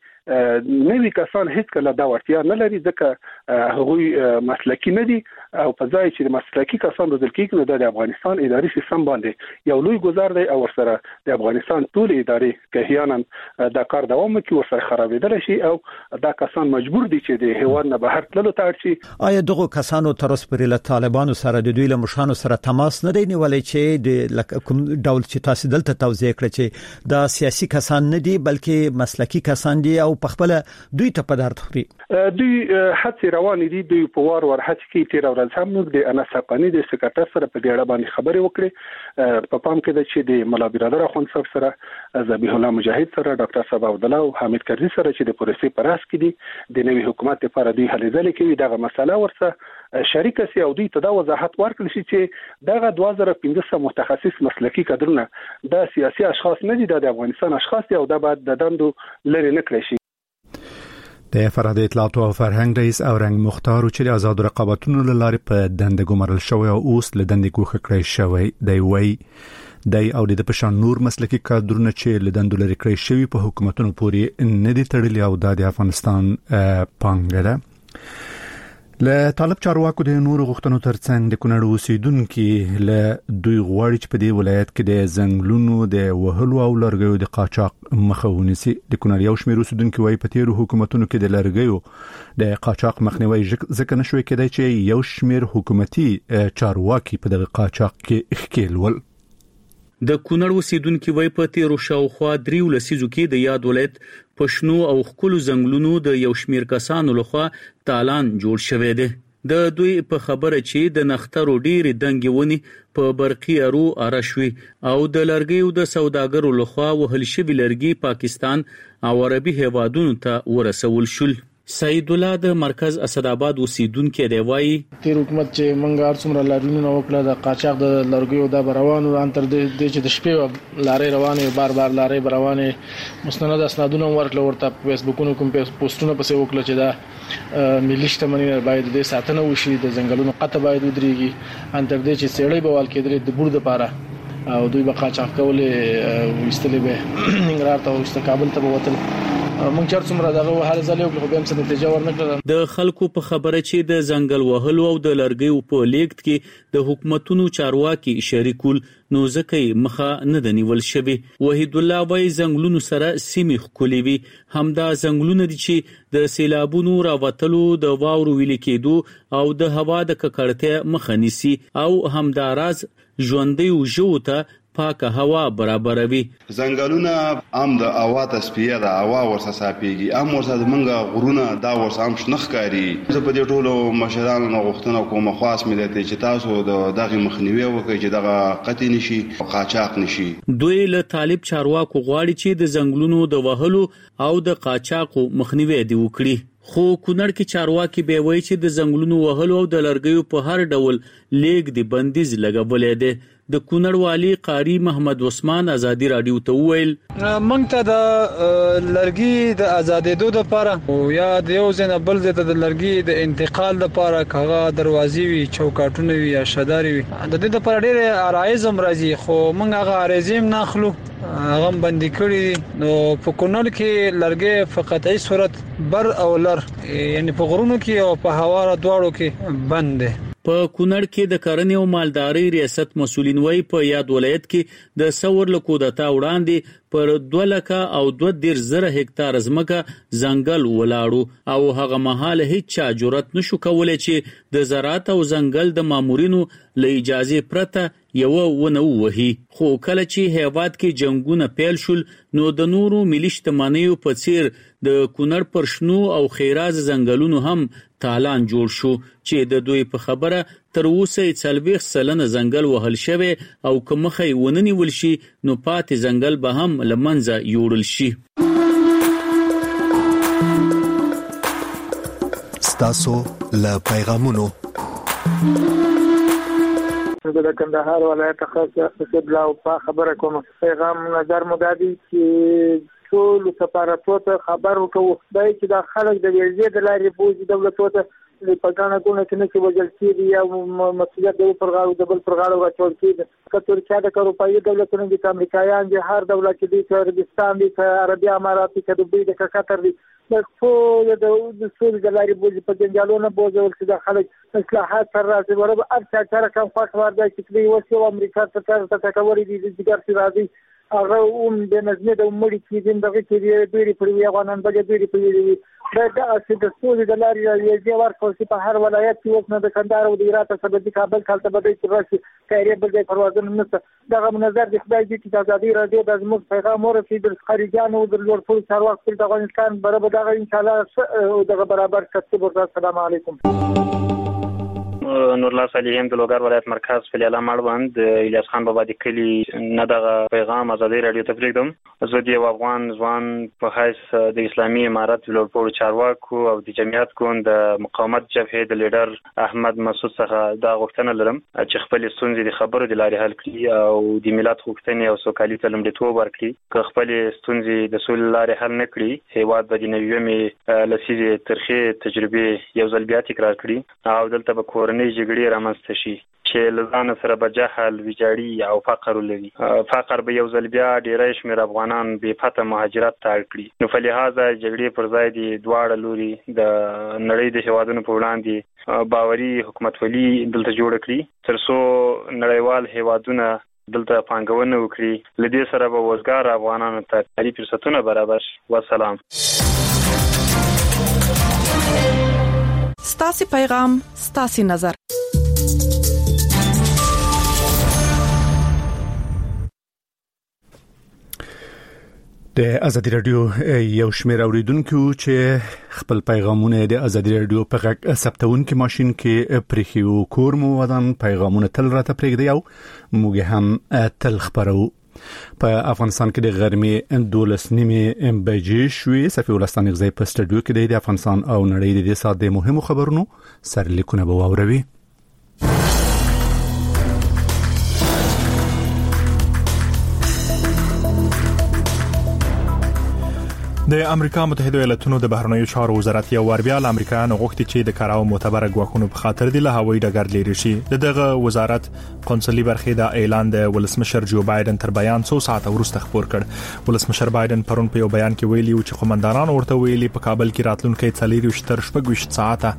نوې کسان هیڅ کله دا ورتیا نه لري ځکه هغوی مسلکی نه دي او په ځای چې مسلکی کسان روزل کېږي نو د افغانستان اداري سیستم باندې یو لوی گزار دی او ورسره د افغانستان ټول اداري کهیانن دا کار دوام کوي ورسره خرابېدل شي او دا کسان مجبور دي چې د هیواد نه بهر تللو ته اړ شي. آیا دغه کسانو تر اوسه پورې له طالبانو سره د دوی له مشرانو سره تماس نه دی نیولای چې د کوم ډول چې تاسو دلته توضیح کړئ چې دا سیاسي کسان نه دي بلکې مسلکی کسان دي او په خپل دوی ته په درد خوري؟ دوی هڅې روانې دي. دوی په وار هڅې کوي. تیر ورځ هم موږ د انس حقانی د سکرټر سره په دې اړه باندې خبرې وکړې. په پام کې ده چې د مولا برادر اخوند صاحب سره ذبیح الله مجاهد سره ډاکټر صاحب عبدالله او حامد کرزي سره چې د پروسې پر اساس کې دي د نوي حکومت لپاره دوی هلې ځلې کوي. دغه مسله ورسره شریک سي او دوی ته دا وضاحت ورکړل شي چې دغه 2015 متخصص مسلکی کادرونه د سیاسي اشخاص نه دي د افغانستان اشخاص دي او دا باید د دندو لري نه کړی شي. د فرهاد اطلاعات او فرهنګ رئیس اورنګ مختار چې د آزاد رقابتونو لاره په دنده ګمارل شوی او اوس له دندې ګوښه کړی شوی دی وای د او د پشان نور مسلکی کادرونه چې له دندو لري کړی شوی په حکومتونو پورې نه دي تړلي او د افغانستان پانګه ده. له طالب چارواکو د نور غوښتنو ترڅنګ د کونړ اوسیدونکو له دوی غواړي چې په دې ولایت کې د زنګلونو د وهلو او لرګیو د قاچاق مخه ونیسي. د کونړ یو شمېر اوسیدونکو وايي په تیرو حکومتونو کې د لرګیو د قاچاق مخنیوي ځکه نشوي کېدای چې یو شمېر حکومتي چارواکي په دغه قاچاق کې ښکیل ول. د کونړ اوسیدونکو وای په تیرو شاوخوا 3 لسیزو کې د یاد ولایت پښنو او خپل زنګلونو د یو شمیر کسانو لخوا تالان جوړ شوی دی. د دوی په خبره چې د نخترو ډېری دنګونی په برقي ارو ارشوي او د لرګیو د سوداګرو لخوا وهل شوی لرګي پاکستان او عربي هیوادونو ته ورسول شول. سید الله د مرکز اسداباد اوسیدونکو دی وایي تیر حکومت چې منګار څومره لارونه وکړه د قاچاق د لرګیو د روانو انتر د چې د شپې لارې روانه بار لارې روانه مستند اسنادونه ورکړل ورته فیسبوکونو کوم پوسټونه پسې وکړل چې دا ملي شتمنۍ باید د ساتنه وشي د ځنګلونو قطع باید ودرېږي انتر د چې سړې بوال کېدل د بور د پاره او دوی به قاچاق کولې وستلې به ننګرهار ته او کابل ته ووتل. مونږ چر څومره دغه هر ځلې خو به هم څه نتیجه ورنکړه. د خلکو په خبره چې د ځنګل وهلو او د لرګیو په لیکت کې د حکومتونو چارواکي شریکول نو ځکه مخه نه دنیول شوی. وحید الله وای زنګلونو سره سیمه خولي وي همدا زنګلونه دي چې د سیلابونو راوتلو د واورو ویل کېدو او د هوا د ککړتیا مخه نیسي او همدا راز ژوندۍ او ژوته پاکه هوا برابروي. زنګلونه هم د هوا تصفیه د هوا ورسره صافيږي هم ورسره منګه غرونه دا ورسره هم شنخکاري. زه په دې ټولو مشرانو غوښتنه کوم خاص ملت چې تاسو دغه مخنیوي وکړي چې دغه قطع نشي قاچاق نشي. دوی له طالب چارواکو غواړي چې د زنګلونو د وهلو او د قاچاقو مخنیوي دی وکړي. خو کونړ کې چارواکي به وایي چې د زنګلونو وهلو او د لرګیو په هر ډول لیک دی بندیز لګولې ده. د کونړ والی قاری محمد عثمان ازادي رادیو ته ویل مونږ ته د لرګي د آزادېدو لپاره او یا د یو ځنه بل ځای ته د لرګي د انتقال لپاره کاغه دروازې وي چوکاټونه وي یا شداري وي د دې لپاره ډېر عرایزم راځي خو مونږ هغه عرایزم ناخلو هغه باندې کړی نو په کونړ کې لرګي فقط ای صورت بر او لر یعنی په غرونو کې او په هوا دواړو کې بند دي. په کونړ کې د کرنې او مالدارۍ ریاست مسولین وای په یاد ولایت کې د سور لکو د تا وړاندې پر 2,02,000 هکتار ځمکه ځنګل ولاړو او هغه مهال هیڅ چا جرأت نشو کولای چې د زراعت او ځنګل د مامورینو له اجازه پرته یو ونه وهي. خو کله چې هیواد کې جنگونه پیل شول نو د نورو ملي شتمنیو په څیر د کونړ پر شنو او خیراز ځنګلونو هم تالان جوړ شو چې د دوی په خبره تر اوسه 40 سلنه ځنګل وهل شوی او کومخې وننی ولشي نو پاتې ځنګل به هم لمنځه یوړل شي. ستاسو له پیغامونو د کندهار ولایت خاصه استدلال په خبره کوم پیغام نظر مدادي چې ټول سفارتونو ته خبر ورکوي چې د خلک د ویزې د لارې بوزي دولتونو ته په ګڼه ګونه کې نه چې وجل کېږي یا مسؤلیت د پر غاړه د بل پر غاړه راچول کېږي که ترکیه د اروپایي دولتونو د امریکایان د هر دولت کې د عربستان د عربي امارات کې د دوی د قطر د ټول د سولې د لارې بوزي په جنجالونو بوزول چې د خلک اصلاحات تر راځي ورته ارڅ چا کم خوښ ورده چې دوی وسو امریکا ته تکوري دي د ګر سي راځي هغه د نظم د مړي کې دغه کې ډېری پر وی افغانان بل ډېری پر وی دا چې د سولې د لارې یې ورکول چې په هر ولایت کې اوس نه د کندهار او د هرات څخه د کابل کالته بده چې راشي کایره بل ځای پروازونه نشته دغه نظر د خدای دې چې د ازادي رادیو د زموږ پیغام ورسې د خارجيانو د لوړ پوړ چارواکو د افغانستان برابر دغه ان شاء الله دغه برابر کتب السلام علیکم. نور الله صالحین د لوګر ولایت مرکز فلیاله مړوند الیاس خان بابا د کلی نه دغه پیغام ازادي رادیو ته پریږدم. زه د افغان ځوان په حیث د اسلامي امارت لوړپوړو چارواکو او د جمعیت ګوند د مقاومت جبهې د لیډر احمد مسعود څخه دا غوښتنه لرم چې خپل ستونزې د خبرو د لارې حل کړي او د ملت غوښتنې او سوکالي ته لومړیتوب ورکړي. که خپل ستونزې د سولې لارې حل نه کړي هیواد به د نویمې لسیزې ترخې تجربې یو ځل بیا تکرار کړي او دلته به کورنۍ کورنۍ جګړې رامنځته شي چې لزان سره به جهل ویجاړي او فقر ولري. فقر به یو ځل بیا ډیری شمېر افغانان بې پته مهاجرت ته اړ کړي. نو په لحاظه جګړې پر ځای د دواړه لوري د نړۍ د هیوادونو په وړاندې باوري حکومتولي دلته جوړ کړي تر څو نړیوال هیوادونه دلته پانګونه وکړي. لدې سره به وزګار افغانانو ته کاري فرصتونه برابر شي. والسلام. ستاسو پیغام ستاسو نظر. د ازادي رادیو یو شمېر اوریدونکو چې خپل پیغامونه د ازادي رادیو په غږ ثبتونکو ماشين کې پرېخیو کور مو ودان پیغامونه تل راته پرېږدي او موږ هم تل خبرو. په افغانستان کې د غرمې 12:30 بجې شوې. صفي ولستان غزي په سټډیو کې د افغانستان او نړۍ د سات د مهمو خبرونو سرلیکونه به واوروي. د امریکا متحده ایالاتونو د بهرنیو چارو وزارت یو وربیا ل امریکایانو غوښتي چې د کاراو معتبر غواخونو په خاطر د هوایي ډګر لري شي. دغه وزارت قونسلي برخې د اعلان د ولسمشر جو بایدن تر بیان 100 ساعت وروسته خبر کړ. ولسمشر بایدن پرون په یو بیان کې ویلي چې قومندانان ورته ویلي په کابل کې راتلونکي 40 تر 60 ساعته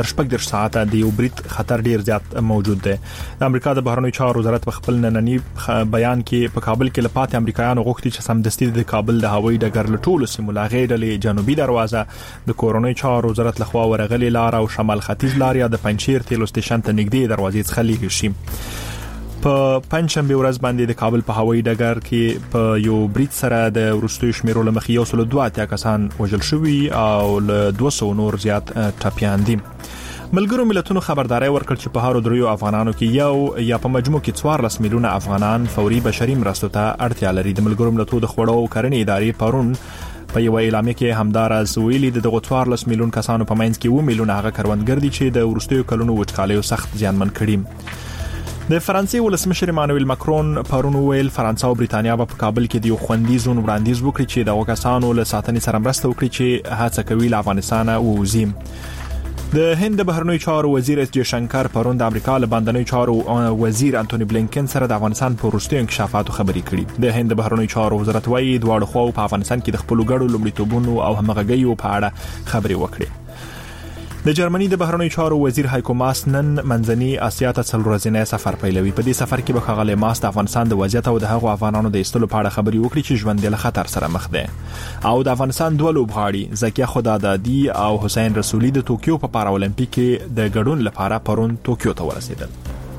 د یو برید خطر ډیر زیات موجود دی. د امریکا د بهرنیو چارو وزارت په خپل نننی بیان کې په کابل کې لپاره امریکایانو غوښتي چې سمدستي د کابل د هوایي ډګر له ټولو سیمو غیرلې جنوبي دروازه د کورونی چارو وزارت لخوا ورغلي لار او شمال ختیځ لار یا د پنځیر تیلو سټیشن ته نږدې دروازې څخه لیږي شي. په پنځشنبه ورځ باندې د کابل په هوایي ډګر کې په یو برید سره د ورستوي شمیرو لمخې یو سل 2 کسان وژل شوي او له 200 نور زیات ټپیان دي. ملګرو ملتونو خبرداري ورکړ چې په هارو دریو افغانانو کې یو یا په مجموع کې 14 میلیونه افغانان فوري بشري مرستو ته اړتیا لري. د ملګرو ملتونو د خوړو او کرنې ادارې پرون په یو اعلامیه کې همدارز ویلي د 14 میلیون کسانو په منځ کې 2 میلیونه هغه کروندګر دي چې د ورستیو کلونو وچکالیو سخت زیانمن کړي. د فرانسې ولسمشر مانویل ماکرون پرون ویل فرانسه او بریتانیا په کابل کې د یو خوندي زون وړاندیز وکړي چې د کسانو له ساتنې سره مرسته وکړي چې هڅه کوي له افغانستان ووځي. د هند بهرنیو چارو وزیر اس جی شنکر پرون د امریکا له باندنیو چارو وزیر انټونی بلینکن سره د افغانستان په وروستیو انکشافاتو خبرې کړې. د هند بهرنیو چارو وزارت وايي دواړو خواو په افغانستان کې د خپل ګډو لومړیتوبونو او همغږیو په اړه خبرې وکړې. د جرمني د بهرنیو چارو وزیر هایکو ماس نن منځني اسیا ته څلورځنی سفر پیلوي. په دې سفر کې به خغل ماس د افغانستان د وضعیت او د هغو افغانانو د استلو په اړه خبرې وکړي چې ژوند له خطر سره مخ دي. او د افغانستان دوه لوبغاړي زکیه خدادادي او حسین رسولي د ټوکیو په پاراولمپیک کې د ګډون لپاره پرون ټوکیو ته ورسېدل.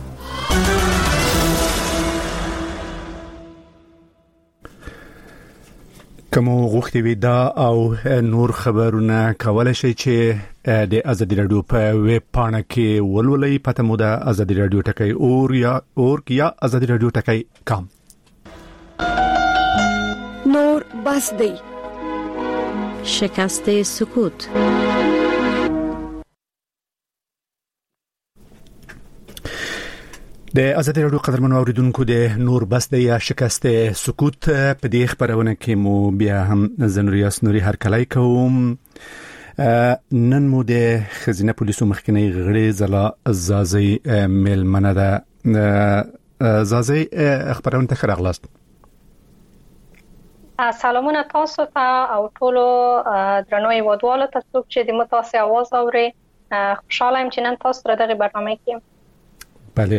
کوم غوښتي وي دا او نور خبرونه کولای شي چې د ازادي رادیو په ویب پاڼه کې ولولئ. پته مو ده ازادي رادیو ټکی اور یا ازادي رادیو ټکی کام. نور بس دی شکست سکوت. د ازادي رادیو قدرمنو اوریدونکو د نور بس د یا شکست سکوت په دې خبرونه کې مو بیا هم زنوریاس نوري هر کلای کوم. نن مو د خزینه پولیسو مخکنی غړي زلا زازي ملمنه ده. زازي خبرونه ته خراغلاست. سلامونه تاسو ته او ټولو درنوي ودوالو ته چې د متاسي आवाज اوري. خوشاله یم چې نن تاسو سره دغه برنامه کې. بله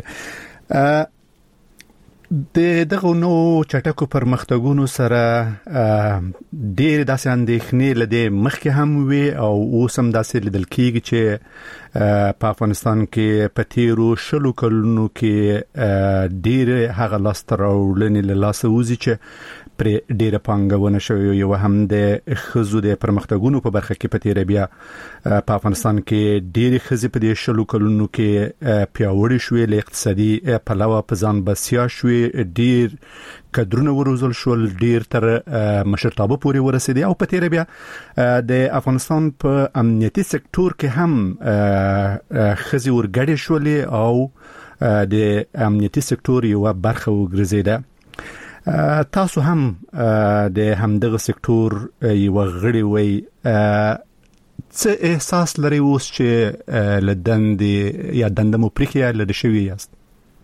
دغه نو چټکو پرمختګونو سره ډېر داسې اندېښنې لدې مخکې هم وي او اوس هم داسې لیدل کېږي چې په افغانستان کې په تیرو 10 کلونو کې ډېر هغه لاسته راوړنې له لاسه وځي چې پر ډېره پانګونه شوې. یو هم د خزو د پرمختګونو په برخه کې په تیر بیا په افغانستان کې ډېر خزي په دې 10 کلونو کې پیاوړې شوې، له اقتصادي پلوه په ځان بسیا شوې، ډېر کډرونه وروزل شول، ډېر تر مشرتابه پورې ورسېدي او په تیر بیا د افغانستان په امنیتي سکتور کې هم خزي ورګړې شولې او د امنیتي سکتور یو برخه وګرځیده. تاسو هم د همدغه سکتور یو غړي وي، څه احساس لري اوس چې لدندې یا دندمو پریخیا لري شوی یاست؟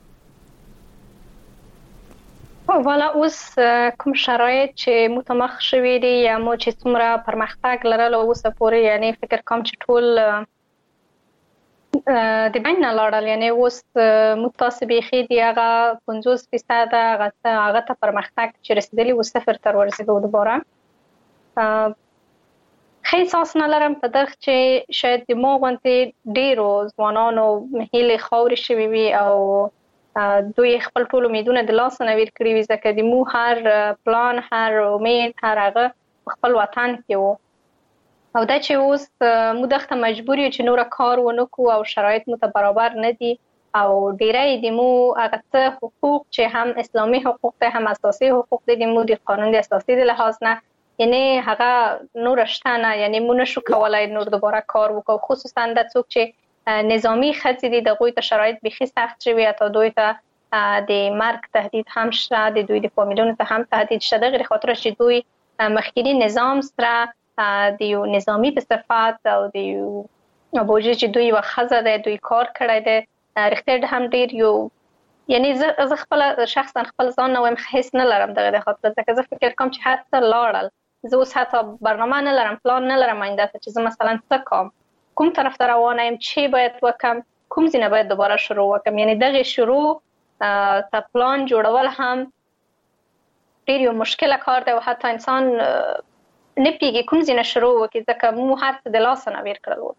والا اوس کوم شرایط چې متمخ شوی دي یا مو چې څومره پرمختګ لرلو اوس پورې یعنی فکر کوم چې ټول د بین نه لاړل یعنی اوس متاسبي خې دی هغه 50% هغه ته پرمختګ چې رسیدلی و صفر تر ورسېدو دوباره خې احساس نه لرم په دغه چې شاید د مو غونډې ډیرو ځوانانو هیله خوري شوی وي او دوی خپل ټول امیدونه د لاس نه ور کړی وي ځکه د مو هر پلان هر امید هر هغه خپل وطن کې وو او دا چې اوس مو دغه مجبور یو چې نور کار ونکو او شرایط مت برابر نه دي او ډیرای د مو هغه حقوق چې هم اسلامي حقوق ته هم اساسي حقوق دي مو د قانون د اساسي د لحاظ نه یعنی هغه نور شتانه یعنی مو نشو کولای نور دوباره کار وکړو خصوصا د څوک چې نظامی خدای دي د غوي ته شرایط بخي سخت شوی ته دوی ته د مرګ تهدید هم شته د دوی د فامیلونو ته هم تهدید شته غیر خاطر چې دوی مخکینی نظام سره د یو نظامی په صفات او د یو ابوجه چې دوی وخزه ده دوی کار کړی ده رښتیا هم ډیر یو یعنی زه خپل شخصا خپل ځان نو حس نه لرم دغه خاطر ځکه زه فکر کوم چې حتی لاړل زه اوس حتی برنامه نه لرم پلان نه لرم آینده ته چې زه مثلا څه کوم طرف ته روانه یم چې باید وکم کوم ځینه باید دوباره شروع وکم یعنی دغه شروع ته پلان جوړول هم ډیر یو مشکله کار دی او حتی انسان نه پیږي کوم ځینه شروع وکړي ځکه مو هر څه د لاس نه ویر کړل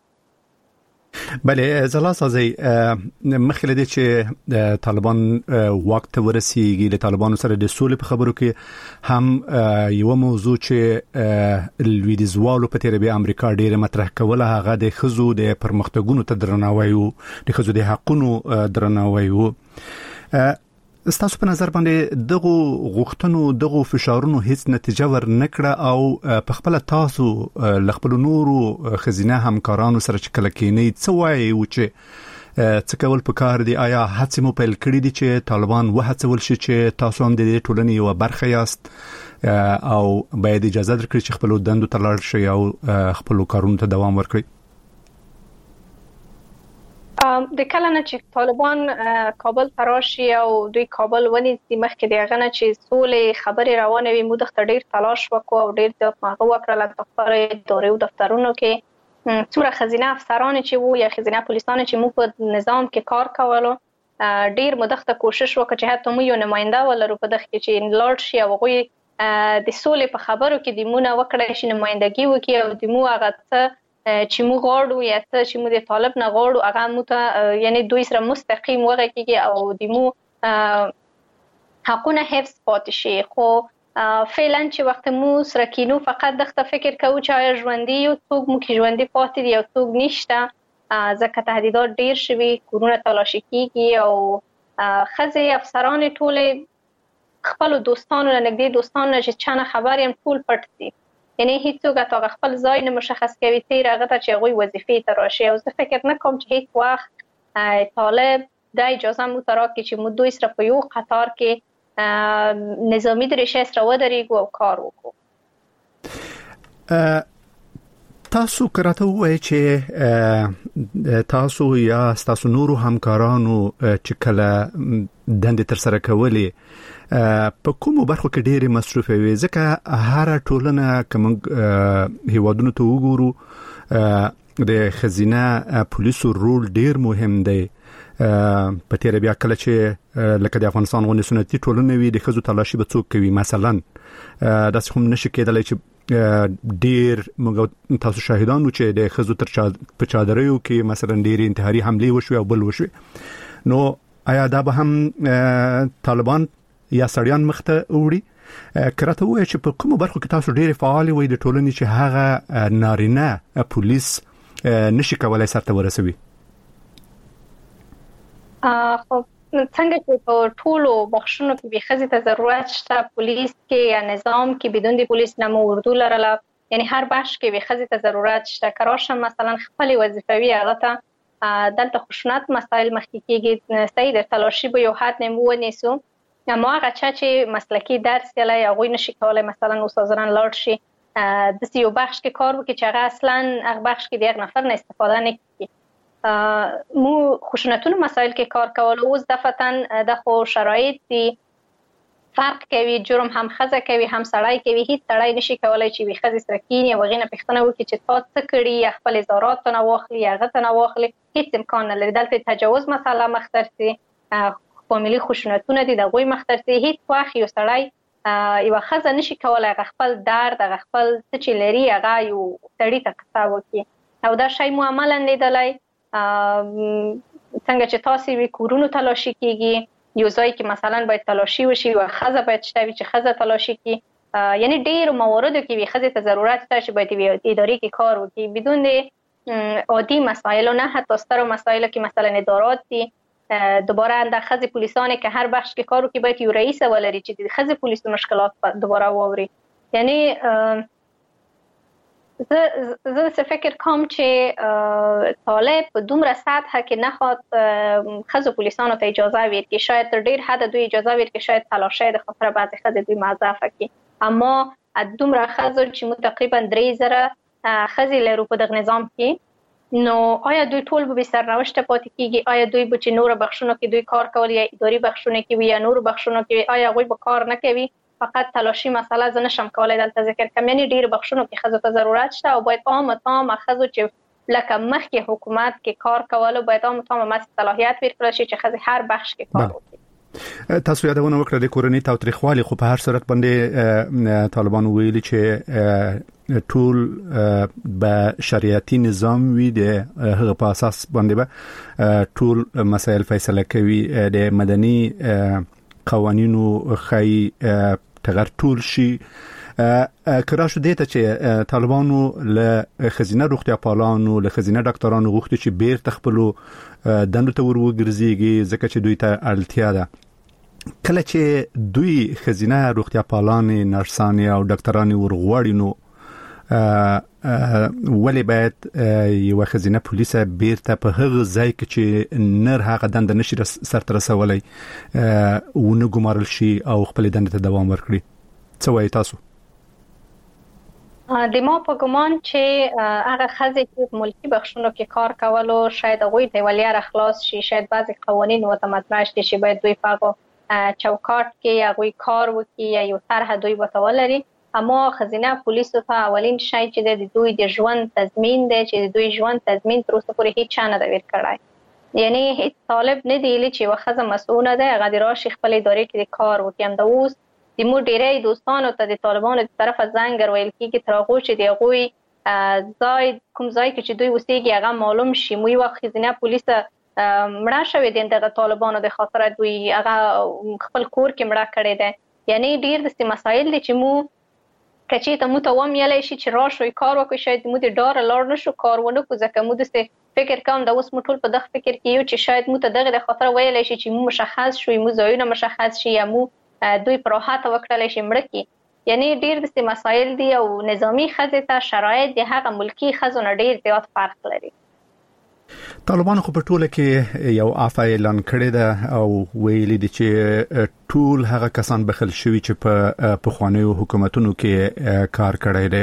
بله زلا سازي مخکې د چې طالبان وخت ورسیږي د طالبانو سره د سولې په خبرو کې هم یو موضوع چې لویدیزوالو په تیربي امریکا ډیره مطرح کوله هغه د خزو د پرمختګونو ته درناوی او د خزو د حقونو درناوی او ستاسو په نظر باندې دغه غوښتنو دغه فشارونو هیڅ نتیجه ور نکړه او په خپل تاسو لخپل نورو خزینه همکارانو سره چې کله کېنی څه وایي او چې څه کول پکار دي آیا هڅه مو پیل کړی دي چې طالبان وهڅول شي چې تاسو هم د ټولنې یو برخه یاست او باید اجازه درکړي چې خپل دندو ته لاړ شي او خپل کارونو ته دوام ورکړي د کله نه چې طالبان کابل تراشي او دوی کابل ونیسي مخکې د هغه نه چې سولې خبرې روانې وي مو د ډیر تلاش وکړو او ډیر د ماغه وکړل د خبرې دورې او دفترونو کې څوره خزینه افسران چې وو یا خزینه پولیسان چې مو په نظام کې کار کولو ډیر مدخته کوشش وکړ چې حتی مو یو نماینده ولرو په دغه کې چې لارډ شي او غوي د سولې په خبرو کې د مونږ وکړای شي نمائندګي وکړي او د مو هغه چې مو غواړو یا چې مو د طالب نه غواړو هغه مو ته یعنی دوی سره مستقیم وغږیږي او د مو حقونه حفظ پاتې شي خو فعلا چې وخت مو سره کینو فقط دغه فکر کوو چې ژوندۍ یو څوک مو کې ژوندۍ پاتې دی او څوک نشته ځکه تهدیدات ډیر شوي کورونه تلاشي کیږي او خزې افسران ټول خپل دوستانو نږدې دوستانو چې چانه خبر يم ټول پټ دي یعنی هیڅوک تا خپل ځای نه مشخص کوي تیر هغه ته چې غوي وظیفې ته راشي او زه فکر نه کوم چې هیڅ وخت طالب د اجازه مو تراکي چې مو دوی سره په یو قطار کې نظامی درشه سره ودرېږو او کار وکړو تاسو کراته وای چې تاسو یا تاسو نورو همکارانو چې کله دند تر سره کولې په کومو برخو کې ډېر مصرف وي ځکه هر ټولنه کوم هیوادونو ته وګورو د خزینه پولیسو رول ډېر مهم دی په تیر بیا کله چې لکه د افغانستان غونډه سنتي ټولنه وي د خزو تلاشي به څوک کوي مثلا داس هم نشي کېدلی چې ډیر موږ تاسو شاهدانو چې د خزو تر په چادرېو کې مثلا ډیر انتحاري حمله وشوي او بل وشوي نو آیا دا به هم طالبان یا سړیان مخته وړي کراته وای چې په کومو برخو کې تاسو ډیر فعال وي د ټولنې چې هغه نارینه پولیس نشي کولای سره ورسوي خب څنګه چې په ټولو بخښونو کې به خزې ته ضرورت شته پولیس کې یا نظام کې بدون د پولیس نه مو اردو لرله یعنی هر بخش کې به خزې ته ضرورت شته کراشه مثلا خپل وظیفوي هغه ته دلته خشونت مسائل مخکې کېږي صحیح د تلاشي به یو حد نه مو ونیسو اما هغه چې مسلکی درس یلا یا غوی نشي کولای مثلا استادان لاړ شي د یو بخش کې کار وکړي چې هغه اصلا هغه بخش کې د یو نفر نه استفاده نه کوي. مو خشونتونو مسائل کې کار کول اوس دفتن د خو شرایط دي فرق کوي، جرم هم خزه کوي هم سړی کوي. هیڅ سړی نشي کولای چې وي خزه سره کینی او غینه پښتنه وکړي چې تا څه کړی خپل اظهارات نه واخلي هغه نه واخلي. هیڅ امکان نه لري. دلته تجاوز مسله مخترسي فامیلی خشونتونه دي د غوي مخترسي. هیڅ وخت یو سړی یو خزه نشي کولای خپل درد خپل څه چې لري هغه یو سړی ته قصه وکړي او دا شی مو عملاً لیدلای. څنګه چې تاسو وی کورونو تلاشي کیږي یو ځای کې مثلا باید تلاشي وشي او خزه باید شته چې خزه تلاشي کی. یعنی ډیر مواردو کې وی خزه ته ضرورت شته چې باید اداري کې کار وکړي بدون عادي مسائل نه حتی ستر مسائل کې مثلا ادارات دي دوباره اند خزه پولیسانه که هر بخش کې کار وکړي باید یو رئیس ولري چې د خزه پولیسو مشکلات دوباره ووري. یعنی زه فکر کوم چې طالب په دومره سطح کې نه خواد خزه پولیسانو ته اجازه ورکړي. شاید تر ډیر حد دوی اجازه ورکړي شاید تلاشه د خطر بعضی خزه دوی معذفه کړي. اما دومره خزه چې مو تقریبا 3000 خزه لرو په دغه نظام کې نو آیا دوی ټول به سرنوشت پاتې کیږي؟ آیا دوی به چې نور بخښونو کې دوی کار کوي یا اداري بخښونو کې وي یا نور بخښونو کې آیا غوي به کار نه کوي؟ فقط تلاشی مسئله زه نشم کولای دلته ذکر کوم. یعنی ډیر بخښونو کې خزو ته ضرورت شته او باید عام خزو چې لکه مخکې حکومت کې کار کولو باید عام صلاحیت ورکړل شي چې خزو هر بخش کې کار وکړي. تاسو یادونه وکړه د کورنۍ تاوتریخوالي خو په هر صورت باندې طالبان ویلي چې ټول به شریعتي نظام وي د هغه په اساس باندې به ټول مسایل فیصله کوي. د مدني قوانینو خی تغیر ټول شي. کرا شو دیته چې طالبانو له خزینه روغتیا پالانو له خزینه ډاکټرانو غوښتي چې بیر تخپلو دندو ته ورغورځيږي ځکه چې دوی ته اړتیا ده. کله چې دوی خزینه روغتیا پالانې نرسانې او ډاکټرانې ورغواړي نو ولی باید یو خزینه پولیسه بیرته په هغه ځای کې چې نر هغه دند نشي سرته رسولای ونه ګمارل شي او خپل دند ته دوام ورکړي؟ څه وایي تاسو؟ د ما په ګمان چې هغه خزې چې ملکی بخښونو کې کار کولو شاید هغوی د ولیار اخلاص شي. شاید بعضی قوانین و مطرح شي چې باید دوی په چوکاټ کې هغوی کار وکړي یا یو طرح دوی وتولري. اما خزینه پولیسو ته اولین شی چې د دوی د ژوند تضمین دی چې د دوی ژوند تضمین تر اوسه پورې هیڅ چا نه دی ورکړی. یعنی هیڅ طالب نه دی چې یوه ښځه مسؤله ده هغه د راشي خپل ادارې کې د کار وکړي. همدا اوس د مو ډیری دوستانو ته د طالبانو د طرفه زنګ ویل کېږي تر هغو چې د هغوی ځای کوم ځای کې چې دوی اوسېږي هغه معلوم شي. مو یوه ښځینه پولیسه مړه شوې ده دغه طالبانو د خاطره دوی هغه خپل کور کې مړه کړې ده. یعنی ډیر داسې مسایل دي چې مو کچې ته مو ته ومیلی شي چې راشوي کار وکړي شاید مو د ډاره لاړ نشو کار ونه کړو ځکه مو داسې فکر کوم دا اوس مو ټول په دغه فکر کې یو چې شاید مو ته دغه د خاطره ویلی شي چې مو مشخص شوي مو ځایونه مشخص شي یا مو دوی په راحته وکړلی شي مړه کړي. یعنی ډیر داسې مسایل دي او نظامي ښځې ته شرایط د هغه ملکي ښځو نه ډیر زیات فرق لري. طالبان خو په ټوله کې یو عفو اعلان کړی ده او ویلي دي چې ټول هغه کسان بخل شوي چې په پخوانیو حکومتونو کې کار کړی دی.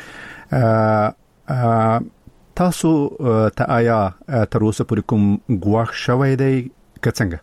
تاسو ته آیا تر اوسه پورې کوم ګواښ شوی دی که څنګه؟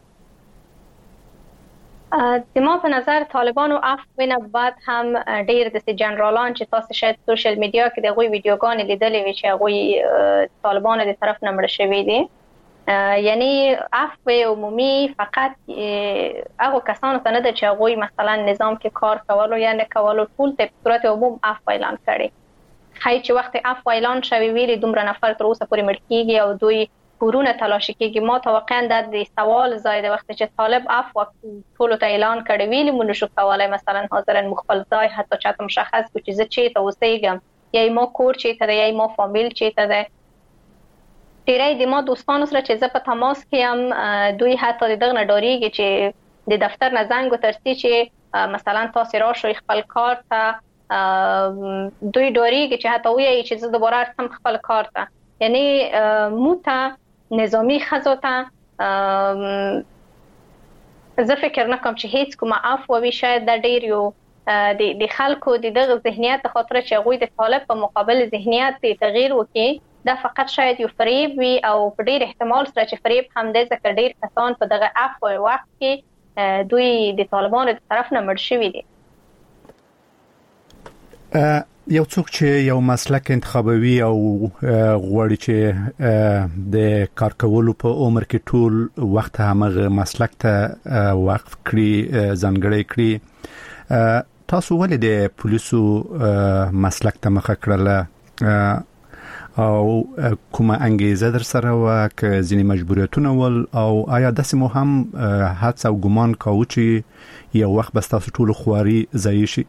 د ما په نظر طالبانو عفو نه بعد هم ډیر د جنرالان چې تاسو شاید سوشل میډیا کې دغه ویډیوګانې لیدلې وي چې هغه طالبانو د طرف نه مړ شوی دي. یعنی عفو عمومي فقط هغه کسانو ته نه ده چې هغه مثلا نظام کې کار کولو یا نه کولو ټول په صورت عموم عفو اعلان کړي. خای چې وخت عفو اعلان شوی ویلي دومره نفر تر اوسه پورې مړ کیږي او دوی کورونه تلاشي کیږي. ما ته واقعا د سوال ځای د وخت چې طالب عفو ټول ته اعلان کړي ویلي مونږ شو کولای مثلا حاضرن مخبل ځای حتی چاته مشخص کو چې زه چیرته اوسېږم یا ما کور چیرته دی یا ما فامیل چیرته دی. ډیری د ما دوستانو سره چې زه په تماس کې هم دوی حتی دغه نه ډاریږي چې د دفتر نه زنګ وترسي چې مثلا تاسو راشئ خپل کار ته. دوی ډاریږي چې حتی وایي چې زه دوباره هم خپل کار ته. یعنی موته نظامی خزو ته زه فکر نکوم چې هیڅ کومه عفو وي. شاید دا ډیر یو د خلکو دغه ذهنیت خاطر چې هغه د طالب په مقابل ذهنیت تغییر وکړي دا فقط شاید یو فریب وي او په ډیر احتمال سره چې فریب هم د ځکه ډیر کسان په دغه عفو وخت کې دوی د طالبانو د طرف نه مړ شوي دي. یو څوک چې یو مسلک انتخابوي او غواړي چې د کار کولو په عمر کې ټول وخت هغه مسلک ته وقف کړي ځانګړی کړي تاسو ولې د پولیسو مسلک ته مخه کړله او کومه انګیزه در سره و که ځینې مجبوریتونه ول او آیا داسې مو هم حدس او ګمان کاوه چې یو وخت بس تاسو ټول خواري ضایع شي؟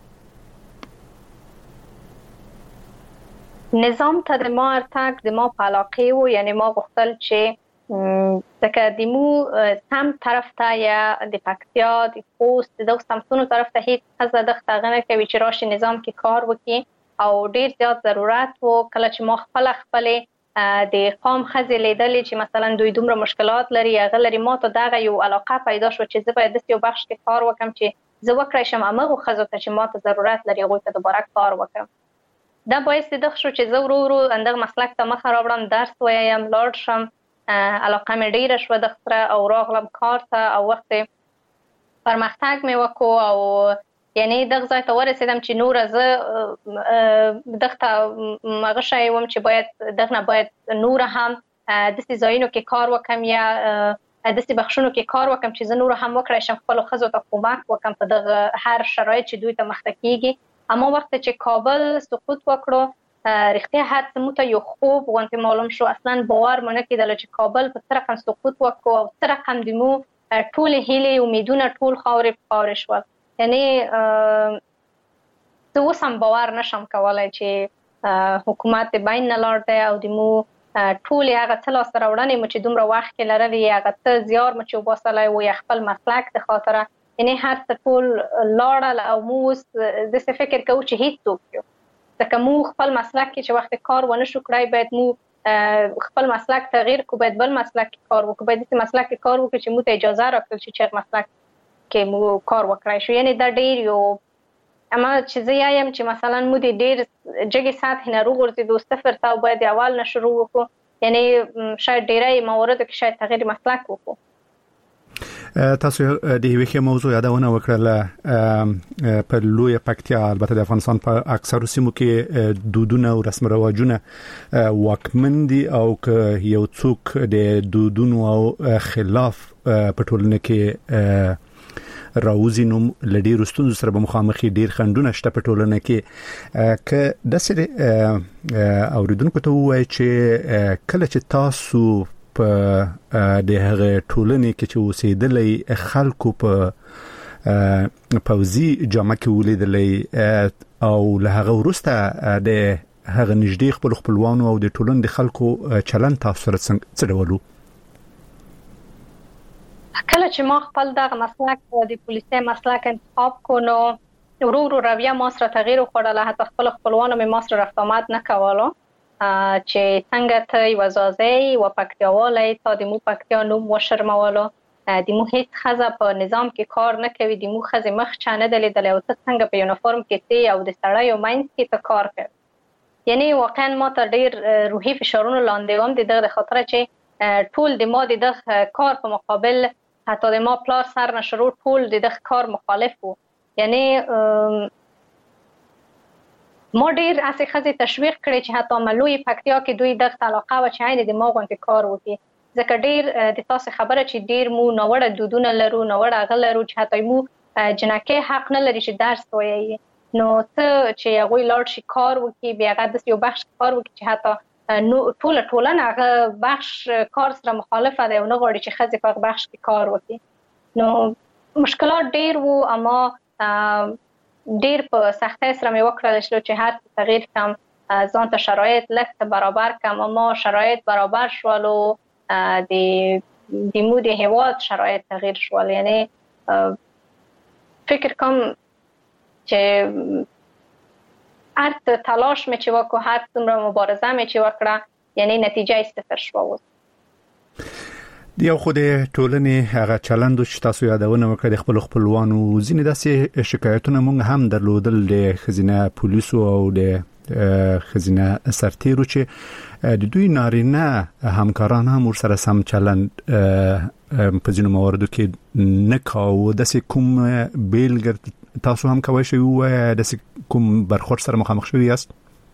نظام ته د ما ارتاک د ما په علاقه و یعنی ما غوښتل چې ځکه د مو سم طرف ته یا د پکتیا د خوست د سمتونو طرف ته هیڅ څه دغه غنه کوي چې راشي نظام کې کار وکړي او ډیر زیات ضرورت وو کله چې ما خپل د قوم خزې لیدلې چې مثلا دوی دومره مشکلات لري هغه لري ما ته دغه یو علاقه پیدا شو چې زه باید د یو بخش کې کار وکم چې زه وکړای شم هغه خزو ته چې ما ته ضرورت لري هغه ته دوباره کار وکم. دا باعث دغه شو چې زه ورو اندغه مسلک ته مخ راوړم درس وایم لاړ شم علاقه مې ډیره شو دغه او راغلم کار ته او وخت پرمختګ مې وکړ او یعنی دغه ځای ته ورسېدم چې نور زه دغه مغه شای وم چې باید نور هم د سيزاینو کې کار وکم یا د سي بخښونو کې کار وکم چې زه نور هم وکړم شم خپل خزو ته کومک وکم په دغه هر شرایط چې دوی ته مخ ته کیږي. اما وخت چې کابل سقوط وکړو رښتیا هر څه مو ته یو خوب غونډه معلوم شو اصلا باور مونږ کېدل چې کابل په تر رقم سقوط وکړو او تر رقم دمو ټول هیله امیدونه ټول خاورې شول یعنی زه اوس هم باور نشم کولای چې حکومت بین نه لاړ دی او دمو ټول هغه څه لاس راوړنې مو چې دومره وخت کې لرلې هغه څه زیار مو چې وباسلای و خپل مسلک د خاطره یعنی هر څه ټول لاړل او مو د څه فکر کوو چې هیڅ څوک یو ځکه مو خپل مسلک کې چې وخت کار ونه شو کړای باید مو خپل مسلک تغییر کو باید بل مسلک کار وکړو باید د مسلک کار وکړو چې مو ته اجازه راکړي چې مسلک کې مو کار وکړای شو یعنی دا ډیر یو اما چې زه یم چې مثلا مو د ډیر جګی سات نه وګورئ د صفر تا باید اول نه شروع وکړو یعنی شاید ډیرای موارد کې شاید تغییر مسلک وکړو. تاسو د یوې موضوع یادونه وکړه په لوی پکتیا البته د افغانستان په اکثر سیمو کې دودونه او رسم رواجونه واکمن دي او که یو څوک د دودونو او خلاف په ټولنه کې راوځي نو لډي رستون سره به مخامخي ډیر خندونه شته په ټولنه کې که د سره اوریدونکو ته وایي چې کله چې تاسو په د هغه ټولنې کې چې اوسېدلې خلکو په پوزي جامه کې ولیدلې او له هغه وروسته د هغه نږدې خپلوانو او د ټولنې د خلکو چلن تاسو سره څه ډول کله چې ما خپل دغه مسلک د پولیسي مسلک انتخاب کړو ورو رویه ما سره تغییر وکړله حتی خپلوانو مې ما سره رفت آمد نه کوله چې څنګه ته وزازي و پکتیاوالی تا د مو پکتیا نوم وشرمولو د مو هیڅ خزه په نظام کې کار نه کوي د مو خزه مخ چانه دلیدل او ته څنګه په یونیفورم کې تی او د سړی او ماینس کې ته کار کوي یعنی واقعا ما ته ډیر روحي فشارونه لاندې وم د دغه خاطر چې ټول د ما د کار په مقابل حتی د ما پلار سر نشرو ټول د کار مخالف وو یعنی ما ډیر اسې خزه تشویق کړی چې حتی ملوی پکتیا کې دوی دغه علاقه و چې عین د ما غونډه کار وکړي ځکه ډیر د تاسو خبره چې ډیر مو نوړه دودونه لرو نوړه غلرو چې حتی مو جنکه حق نه لري چې درس وایي نو ته چې هغه لاړ شي کار وکړي بیا هغه د یو بخش کار وکړي چې حتی نو ټولنه هغه بخش کار سره مخالفه ده او نه غواړي چې خزه په بخش کې کار وکړي نو مشکلات ډیر وو اما ډیر په سختۍ سره مې وکړل چې هر تغییر کم ځان ته شرایط لکه برابر کم اما شرایط برابر شولو د مو د هواد شرایط تغییر شول یعنی فکر کوم چې هر تلاش مې چې وکړ هر څومره مبارزه مې چې وکړه یعنی نتیجه صفر شو. یو خو د ټولنې هغه چلند چې تاسو یادونه وکړه د خپلوانو ځینې داسې شکایتونه مونږ هم درلودل د خزینه پولیسو او د خزینه سرتیرو چې د دوی نارینه همکاران هم ورسره سم چلند په ځینو مواردو کې نه کاوه. داسې کوم بیلګه تاسو هم کوئ شئ او داسې کوم برخورد سره مخامخ شوي یاست؟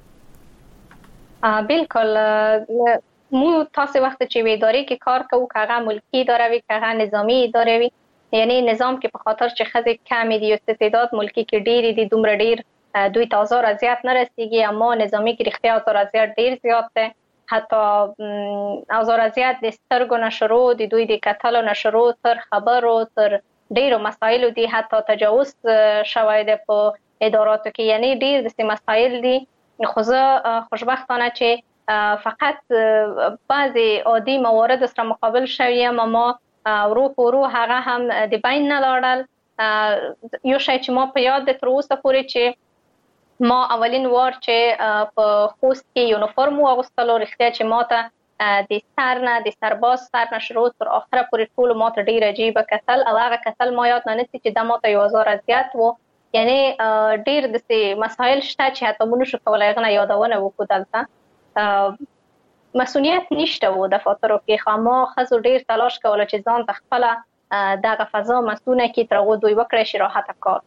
بالکل مو تاسو وخت چې وی ادارې کې کار کوو کاغه ملکی اداره وی کاغه نظامی اداره وی یعنی نظام کې په خاطر چې خزه کم دي او تعداد ملکی کې ډیر دي دومره ډیر دوی 1000 زیات نه رسیږي اما نظامی کې رښتیا 1000 زیات ډیر زیات ده حتی 1000 زیات د سترګو نشرو د دوی د قتل نشرو تر خبرو تر ډیرو مسایلو دي حتی تجاوز شوی ده په اداراتو کې یعنی ډیر د مسایل دي خو زه خوشبختانه چې فقط بعضی عادي موارد سره مقابل شویم اما ورو هغه هم د بین نه لاړل. یو شی چې ما په یاد تر اوسه پورې چې ما اولین وار چې په خوست کې یونیفورم واغوستلو رښتیا چې ما ته د سر نه د سرباز سر نه شروع تر اخره پورې ټول ما ته ډیر عجیب کتل او هغه کتل ما یاد نه نسی چې د ما ته 1000 زیات وو یعنی ډیر د مسایل شته چې حتی مونږ شو کولای غنه یادونه وکړو دلته مسؤلیت نشته و د فاتورو کې خامو خزو ډیر تلاش کوله چې ځان تخپل دغه فضا مسونه کې ترغو دوی وکړي چې راحت کار.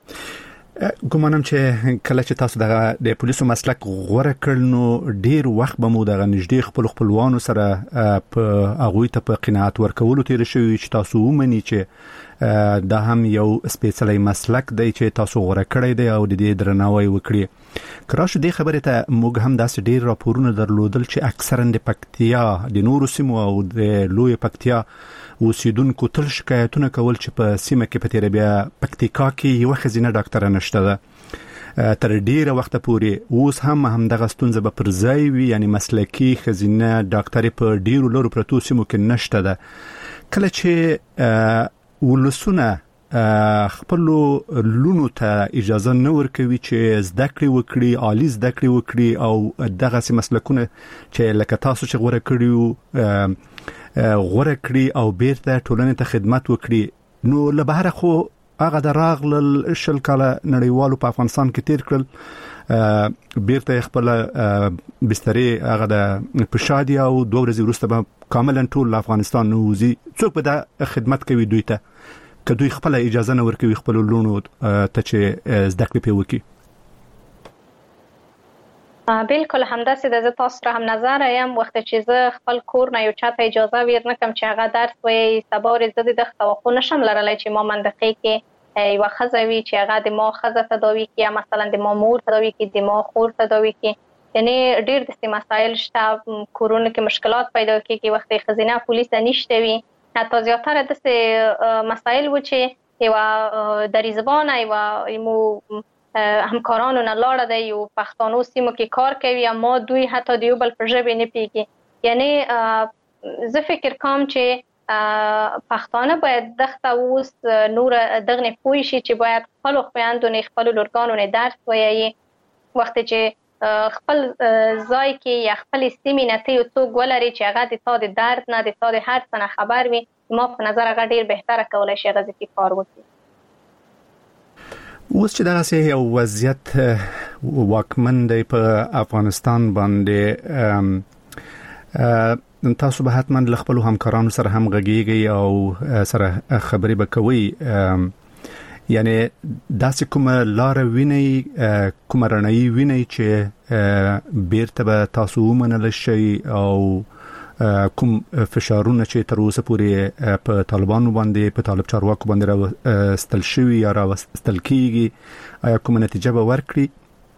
ګومانم چې کله چې تاسو د پولیسو مسلک غوړه کړنو ډیر وخت به مو دغه نږدې خپلوانو سره په اغوی ته په قناعت ورکولو تیر شوی چې تاسو ومني چې دا هم یو سپیشلی مسلک دی چې تاسو غوړه کړی دی او د دې درناوی وکړي. کراش دې خبره ته موږ هم داسې ډیر راپورونه درلودل چې اکثرا د پکتیا د نورو سیمو او د لوی پکتیا اوسیدونکو تل شکایتونه کول چې په سیمه کې په تیر بیا پکتیکا کې یو خزینه ډاکټر نشته ده تر ډیره وخت پورې اوس هم دغه ستونزه به پر ځای وي یعنی مسلکی خزینه ډاکټر په ډیرو لورو پرتو سیمو کې نشته ده. کله چې ولسونه خپل لونو ته اجازه نه ورکوي چې زده کړې وکړي عالی زده کړې وکړي او دغه سي مسلکونه چې لکه تاسو چې غوړه کړیو غوړه کړی او بیرته ټولنې ته خدمت وکړي نو له بهر خو هغه د راغلل شل کاله نړیوالو په افغانستان کې تیر کړل بیرته خپل بسترې هغه د پښادي او 2 ورځې وروسته به کاملا ټول افغانستان نوځي څوک به د خدمت کوي دوی ته که دوی خپل اجازه نه ورکوي خپل لونو ته چې زده کړې پې وکړي. بالکل همداسې د تاسو سره هم نظر یم وخت چې زه خپل کور نه یو چاته اجازه ورنکم چې هغه درس وایي سبا ورځ د توقع نشم لرلای چې ما منطقه کې یو خزوي چې هغه د ما خزه تداوی کې مثلا د ما مور تداوی کې د ما خور تداوی کې یعنی ډیر د مسایل شته کورونه کې مشکلات پیدا کیږي وخت خزینه پولیس نشته وي حتی زیاتره د مسایل و چې یو د ریزبان یو همکارانو نه لاړه دی یو پښتانو سیمو کې کار کوي اما دوی حتی د یو بل پر ژبه نه پیږي یعنی زه فکر کوم چې پښتانه باید دغه اوس نور دغه پوي شي چې باید خپل خويندونه خپل لورګانو نه درس وایي وخت چې خپل ځای کې یا خپل سیمې نه ته یو څوک ولري چې هغه د تا د درد نه د تا د هر څه نه خبر وي ما په نظر هغه ډیر بهتره کولای شي هغه ځکه کار وکړي. اوس چې دغه یو وضعیت واکمن دی په افغانستان باندې تاسو به حتما له خپل همکارانو سره هم غږیږئ او سره خبرې وکوي یعنی داسې کومه لار ویني کومه رڼایي ویني چې بیرته به تاسو ومنل شي او کوم فشارونه چې تر اوسه پورې په طالبانو باندې په طالب چارواکو باندې راستل شوی یا راستل کیږي آیا کومه نتیجه به ورکړي؟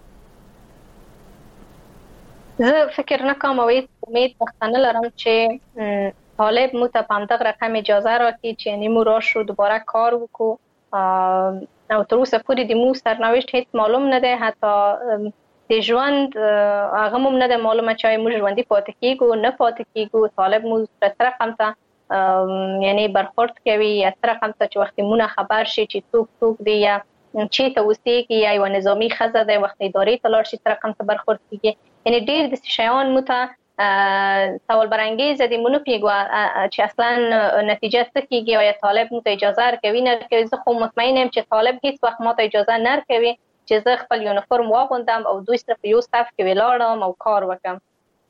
زه فکر نه کوم او امید پختنه لرم چې طالب مو ته په همدغه رقم اجازه راکړي چې نیمو راشو دوباره کار وکړو او تر اوسه پورې د مو سرنوشت هیڅ معلوم نه دی حتی د ژوند هغه مم نه د معلومه چې موږ ژوندۍ پاتې کیږو نه پاتې کیږو طالب مو تر رقم ته یعنی برخورد کوي یا تر رقم ته چې وخت مونږ خبر شي چې څوک دی یا چې ته وسیږي یا یو نظامی خزه د وخت ادارې تلار شي تر رقم ته برخورد کیږي یعنی ډیر د شیان مو ته سوال برانگیز دی منو پیگو چې اصلا نتیجه څه کیږي او طالب مو ته اجازه کوي نه کوي. زه خو مطمئنم چې طالب هیڅ وخت ماته اجازه نه کوي چې زه خپل یونیفورم واغوندم او دوی سره په یو صف کې ولاړم او کار وکم.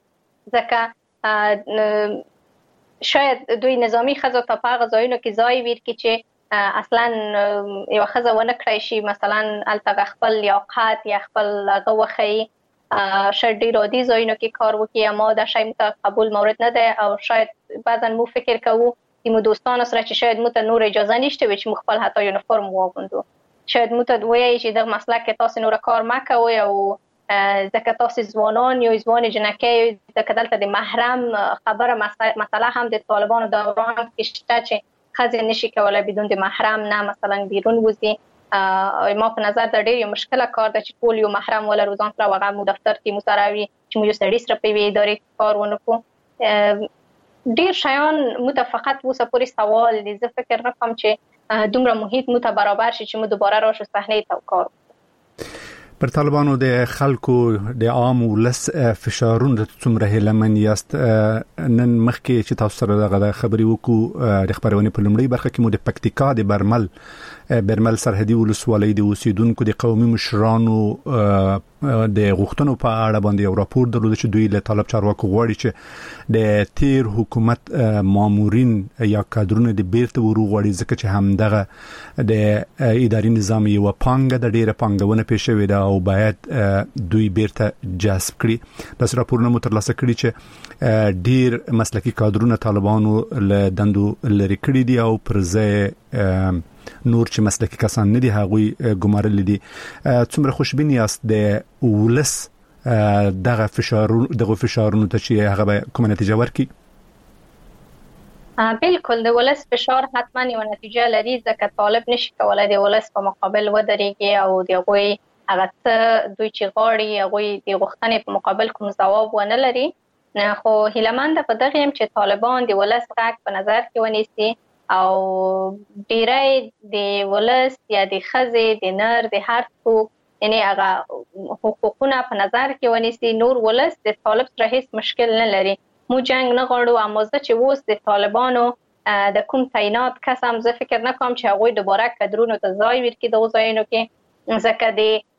ځکه شاید دوی نظامی ښځو ته په هغه ځایونو کې ځای ورکړي چې اصلا یو ښځه ونه کړی شي مثلا هلته خپل لیاقت یا خپل هغه وښیي. شاید ډېر عادي ځایونو کې کار وکړي اما دا شی موږ قبول مورد نه دی او شاید بعضا مو فکر کوو چې مو دوستانو سره چې شاید موږ ته نور اجازه نشته وي چې موږ خپل حتی یونیفورم واغوندو. شاید موږ ته وایي چې دغه مسلک کې تاسو نور کار مه کوئ او ځکه تاسو ځوانان یا ځوانې جنکۍ ځکه دلته د محرم خبره مسله هم د طالبانو دوران کې شته چې ښځې نشي کولی بدون د محرم نه مثلا بیرون وځي. ما په نظر دا ډېر یو مشکله کار ده چې ټول یو محرم ولرو ځان سره هغه مو دفتر کې مو سره وي چې مو یو سړي سره په یوې ادارې کې کار ونه کړو. ډېر شیان مو ته فقط اوسه پورې سوال دي. زه فکر نه کوم چې دومره محیط مو ته برابر شي چې مو دوباره راشو صحنې ته کار. پر طالبانو د خلکو د عام ولس فشارونه څومره هلمن یاست؟ نن مخکې چې تاسو سره دغه خبري وکړو د خبرونه په لومړی برخه کې مو د پکتیکا د برمل سرحدي ولسوالۍ د اوسیدونکو د قومي مشرانو د غوښتنو په اړه باندې یو راپور درلود چې دوی له طالب چارواکو غواړي چې د تیر حکومت مامورین یا کادرونه د بیرته ورغړي ځکه چې همدغه د اداري نظام یو پانګه د ډیره پانګونه پېښوي ده او باید دوی بیرته جذب کړي. د راپورونو مترلاسه کړي چې ډیر مسلکي کادرونه طالبانو له دندو لري کړي دي او پر ځای نور چې مسلکي کسان نه دي هغوی ګمارل دي. څومره خوشبین یاست د ولس دغه فشارونو ته چې هغه به کومه نتیجه ورکړي؟ بالکل د ولس فشار حتما یو نتیجه لري ځکه طالب نشي کولای د ولس په مقابل ودرېږي او د هغوی هغه څه دوی چې غواړي هغوی د غوښتنې په مقابل کوم ځواب ونه لري. خو هیلهمنده په دغه یم چې طالبان د ولس غږ په نظر کې ونیسي او ډیری د ولس یا د ښځې د نر د هر څوک یعنی هغه حقوقونه په نظر کې ونیسي. نور ولس د طالب سره هیڅ مشکل نه لري. مو جنگ نه غواړو اما زه چې اوس د طالبانو د کوم تعینات کس هم زه فکر نه کوم چې هغوی دوباره کادرونو ته ځای ورکړي دغو ځایونو کې ځکه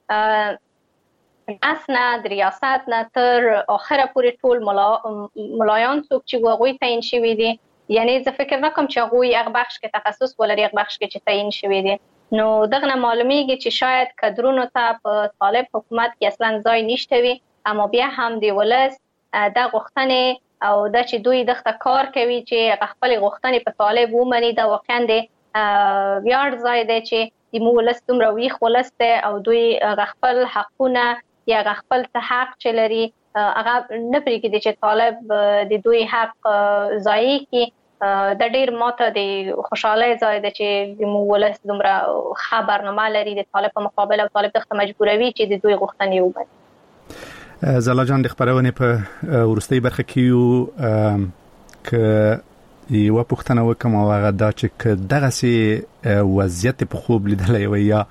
د اسنه د ریاست نه تر آخره پورې ټول ملایان څوک چې هغوی تعیین شوي دي یعنی زه فکر نه کوم چې هغوی هغه بخش کې تخصص ولري هغه بخش کې چې تعیین شوي دي. نو دغه نه معلومیږي چې شاید کادرونو ته په طالب حکومت کې اصلا ځای نشته وي اما بیا هم د ولس د غوښتنې او دا چې دوی دغه کار کوي چې خپل غوښتنې په طالب ومني دا واقعا د ویاړ ځای دی چې د مو ولس دومره ویښ ولس دی او دوی خپل حقونه یا خپل حق چې لري هغه نه پرېږدي چې طالب د دوی حق ضایع کړي. د ډېر ماته د خوشحالۍ ځای دی چې د مو ولس دومره ښه برنامه لري د طالب په مقابل او طالب دغه مجبوروي چې د دوی غوښتنې ومني. زلا جان د خبرونې په وروستۍ برخه کې یو که یو پوښتنه وکم او هغه دا چې دغه وضعیت په خوب لیدلی وي یا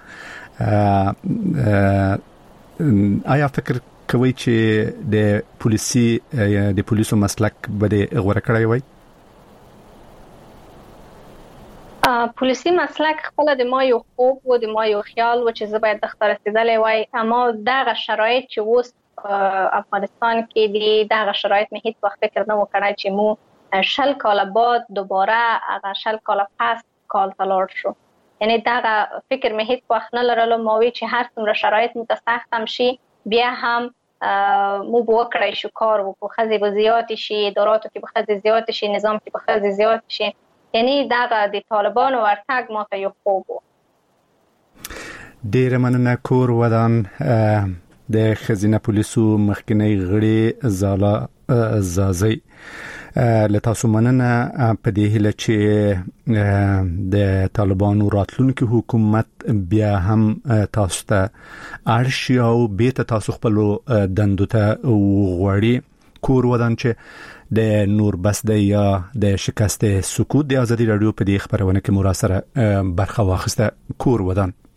آیا فکر کوي چې د پولیسو مسلک به غوړه کړی وي؟ پولیسي مسلک خپل د ما یو خوب و د ما یو خیال و چې زه باید دغه رسیدلی وای اما دغه شرایط چې اوس افغانستان کې دي دغه شرایط مې هیڅ وخت فکر نه وکړای چې مو 60 کال بعد دوباره هغه 60 کال پس کال ته لاړ شو. یعنی دغه فکر مې هیڅ وخت نه لرلو ما وی چې هر څومره شرایط مو ته سخت هم شي بیا هم مو وکړای شو کار وکړو ښځې به زیاتې شي اداراتو کې به ښځې زیاتې شي نظام کې به ښځې زیاتې شي. یعنی دغه د طالبانو ورتګ ما ته یو خوب و. ډېره مننه. کور ودان د خزینه پولیسو مخکنی غړي زالا زازي له تاسو مننه په دې هیله چې د طالبانو راتلونکي حکومت بیا هم تاسو ته ارشي او بیت تاسو خپل دندو ته وغوړي. کور ودان چې د نور بس د یا د شکست سکوت د ازادي رادیو په دې خبرونه کې مراسله برخه واخسته. کور ودان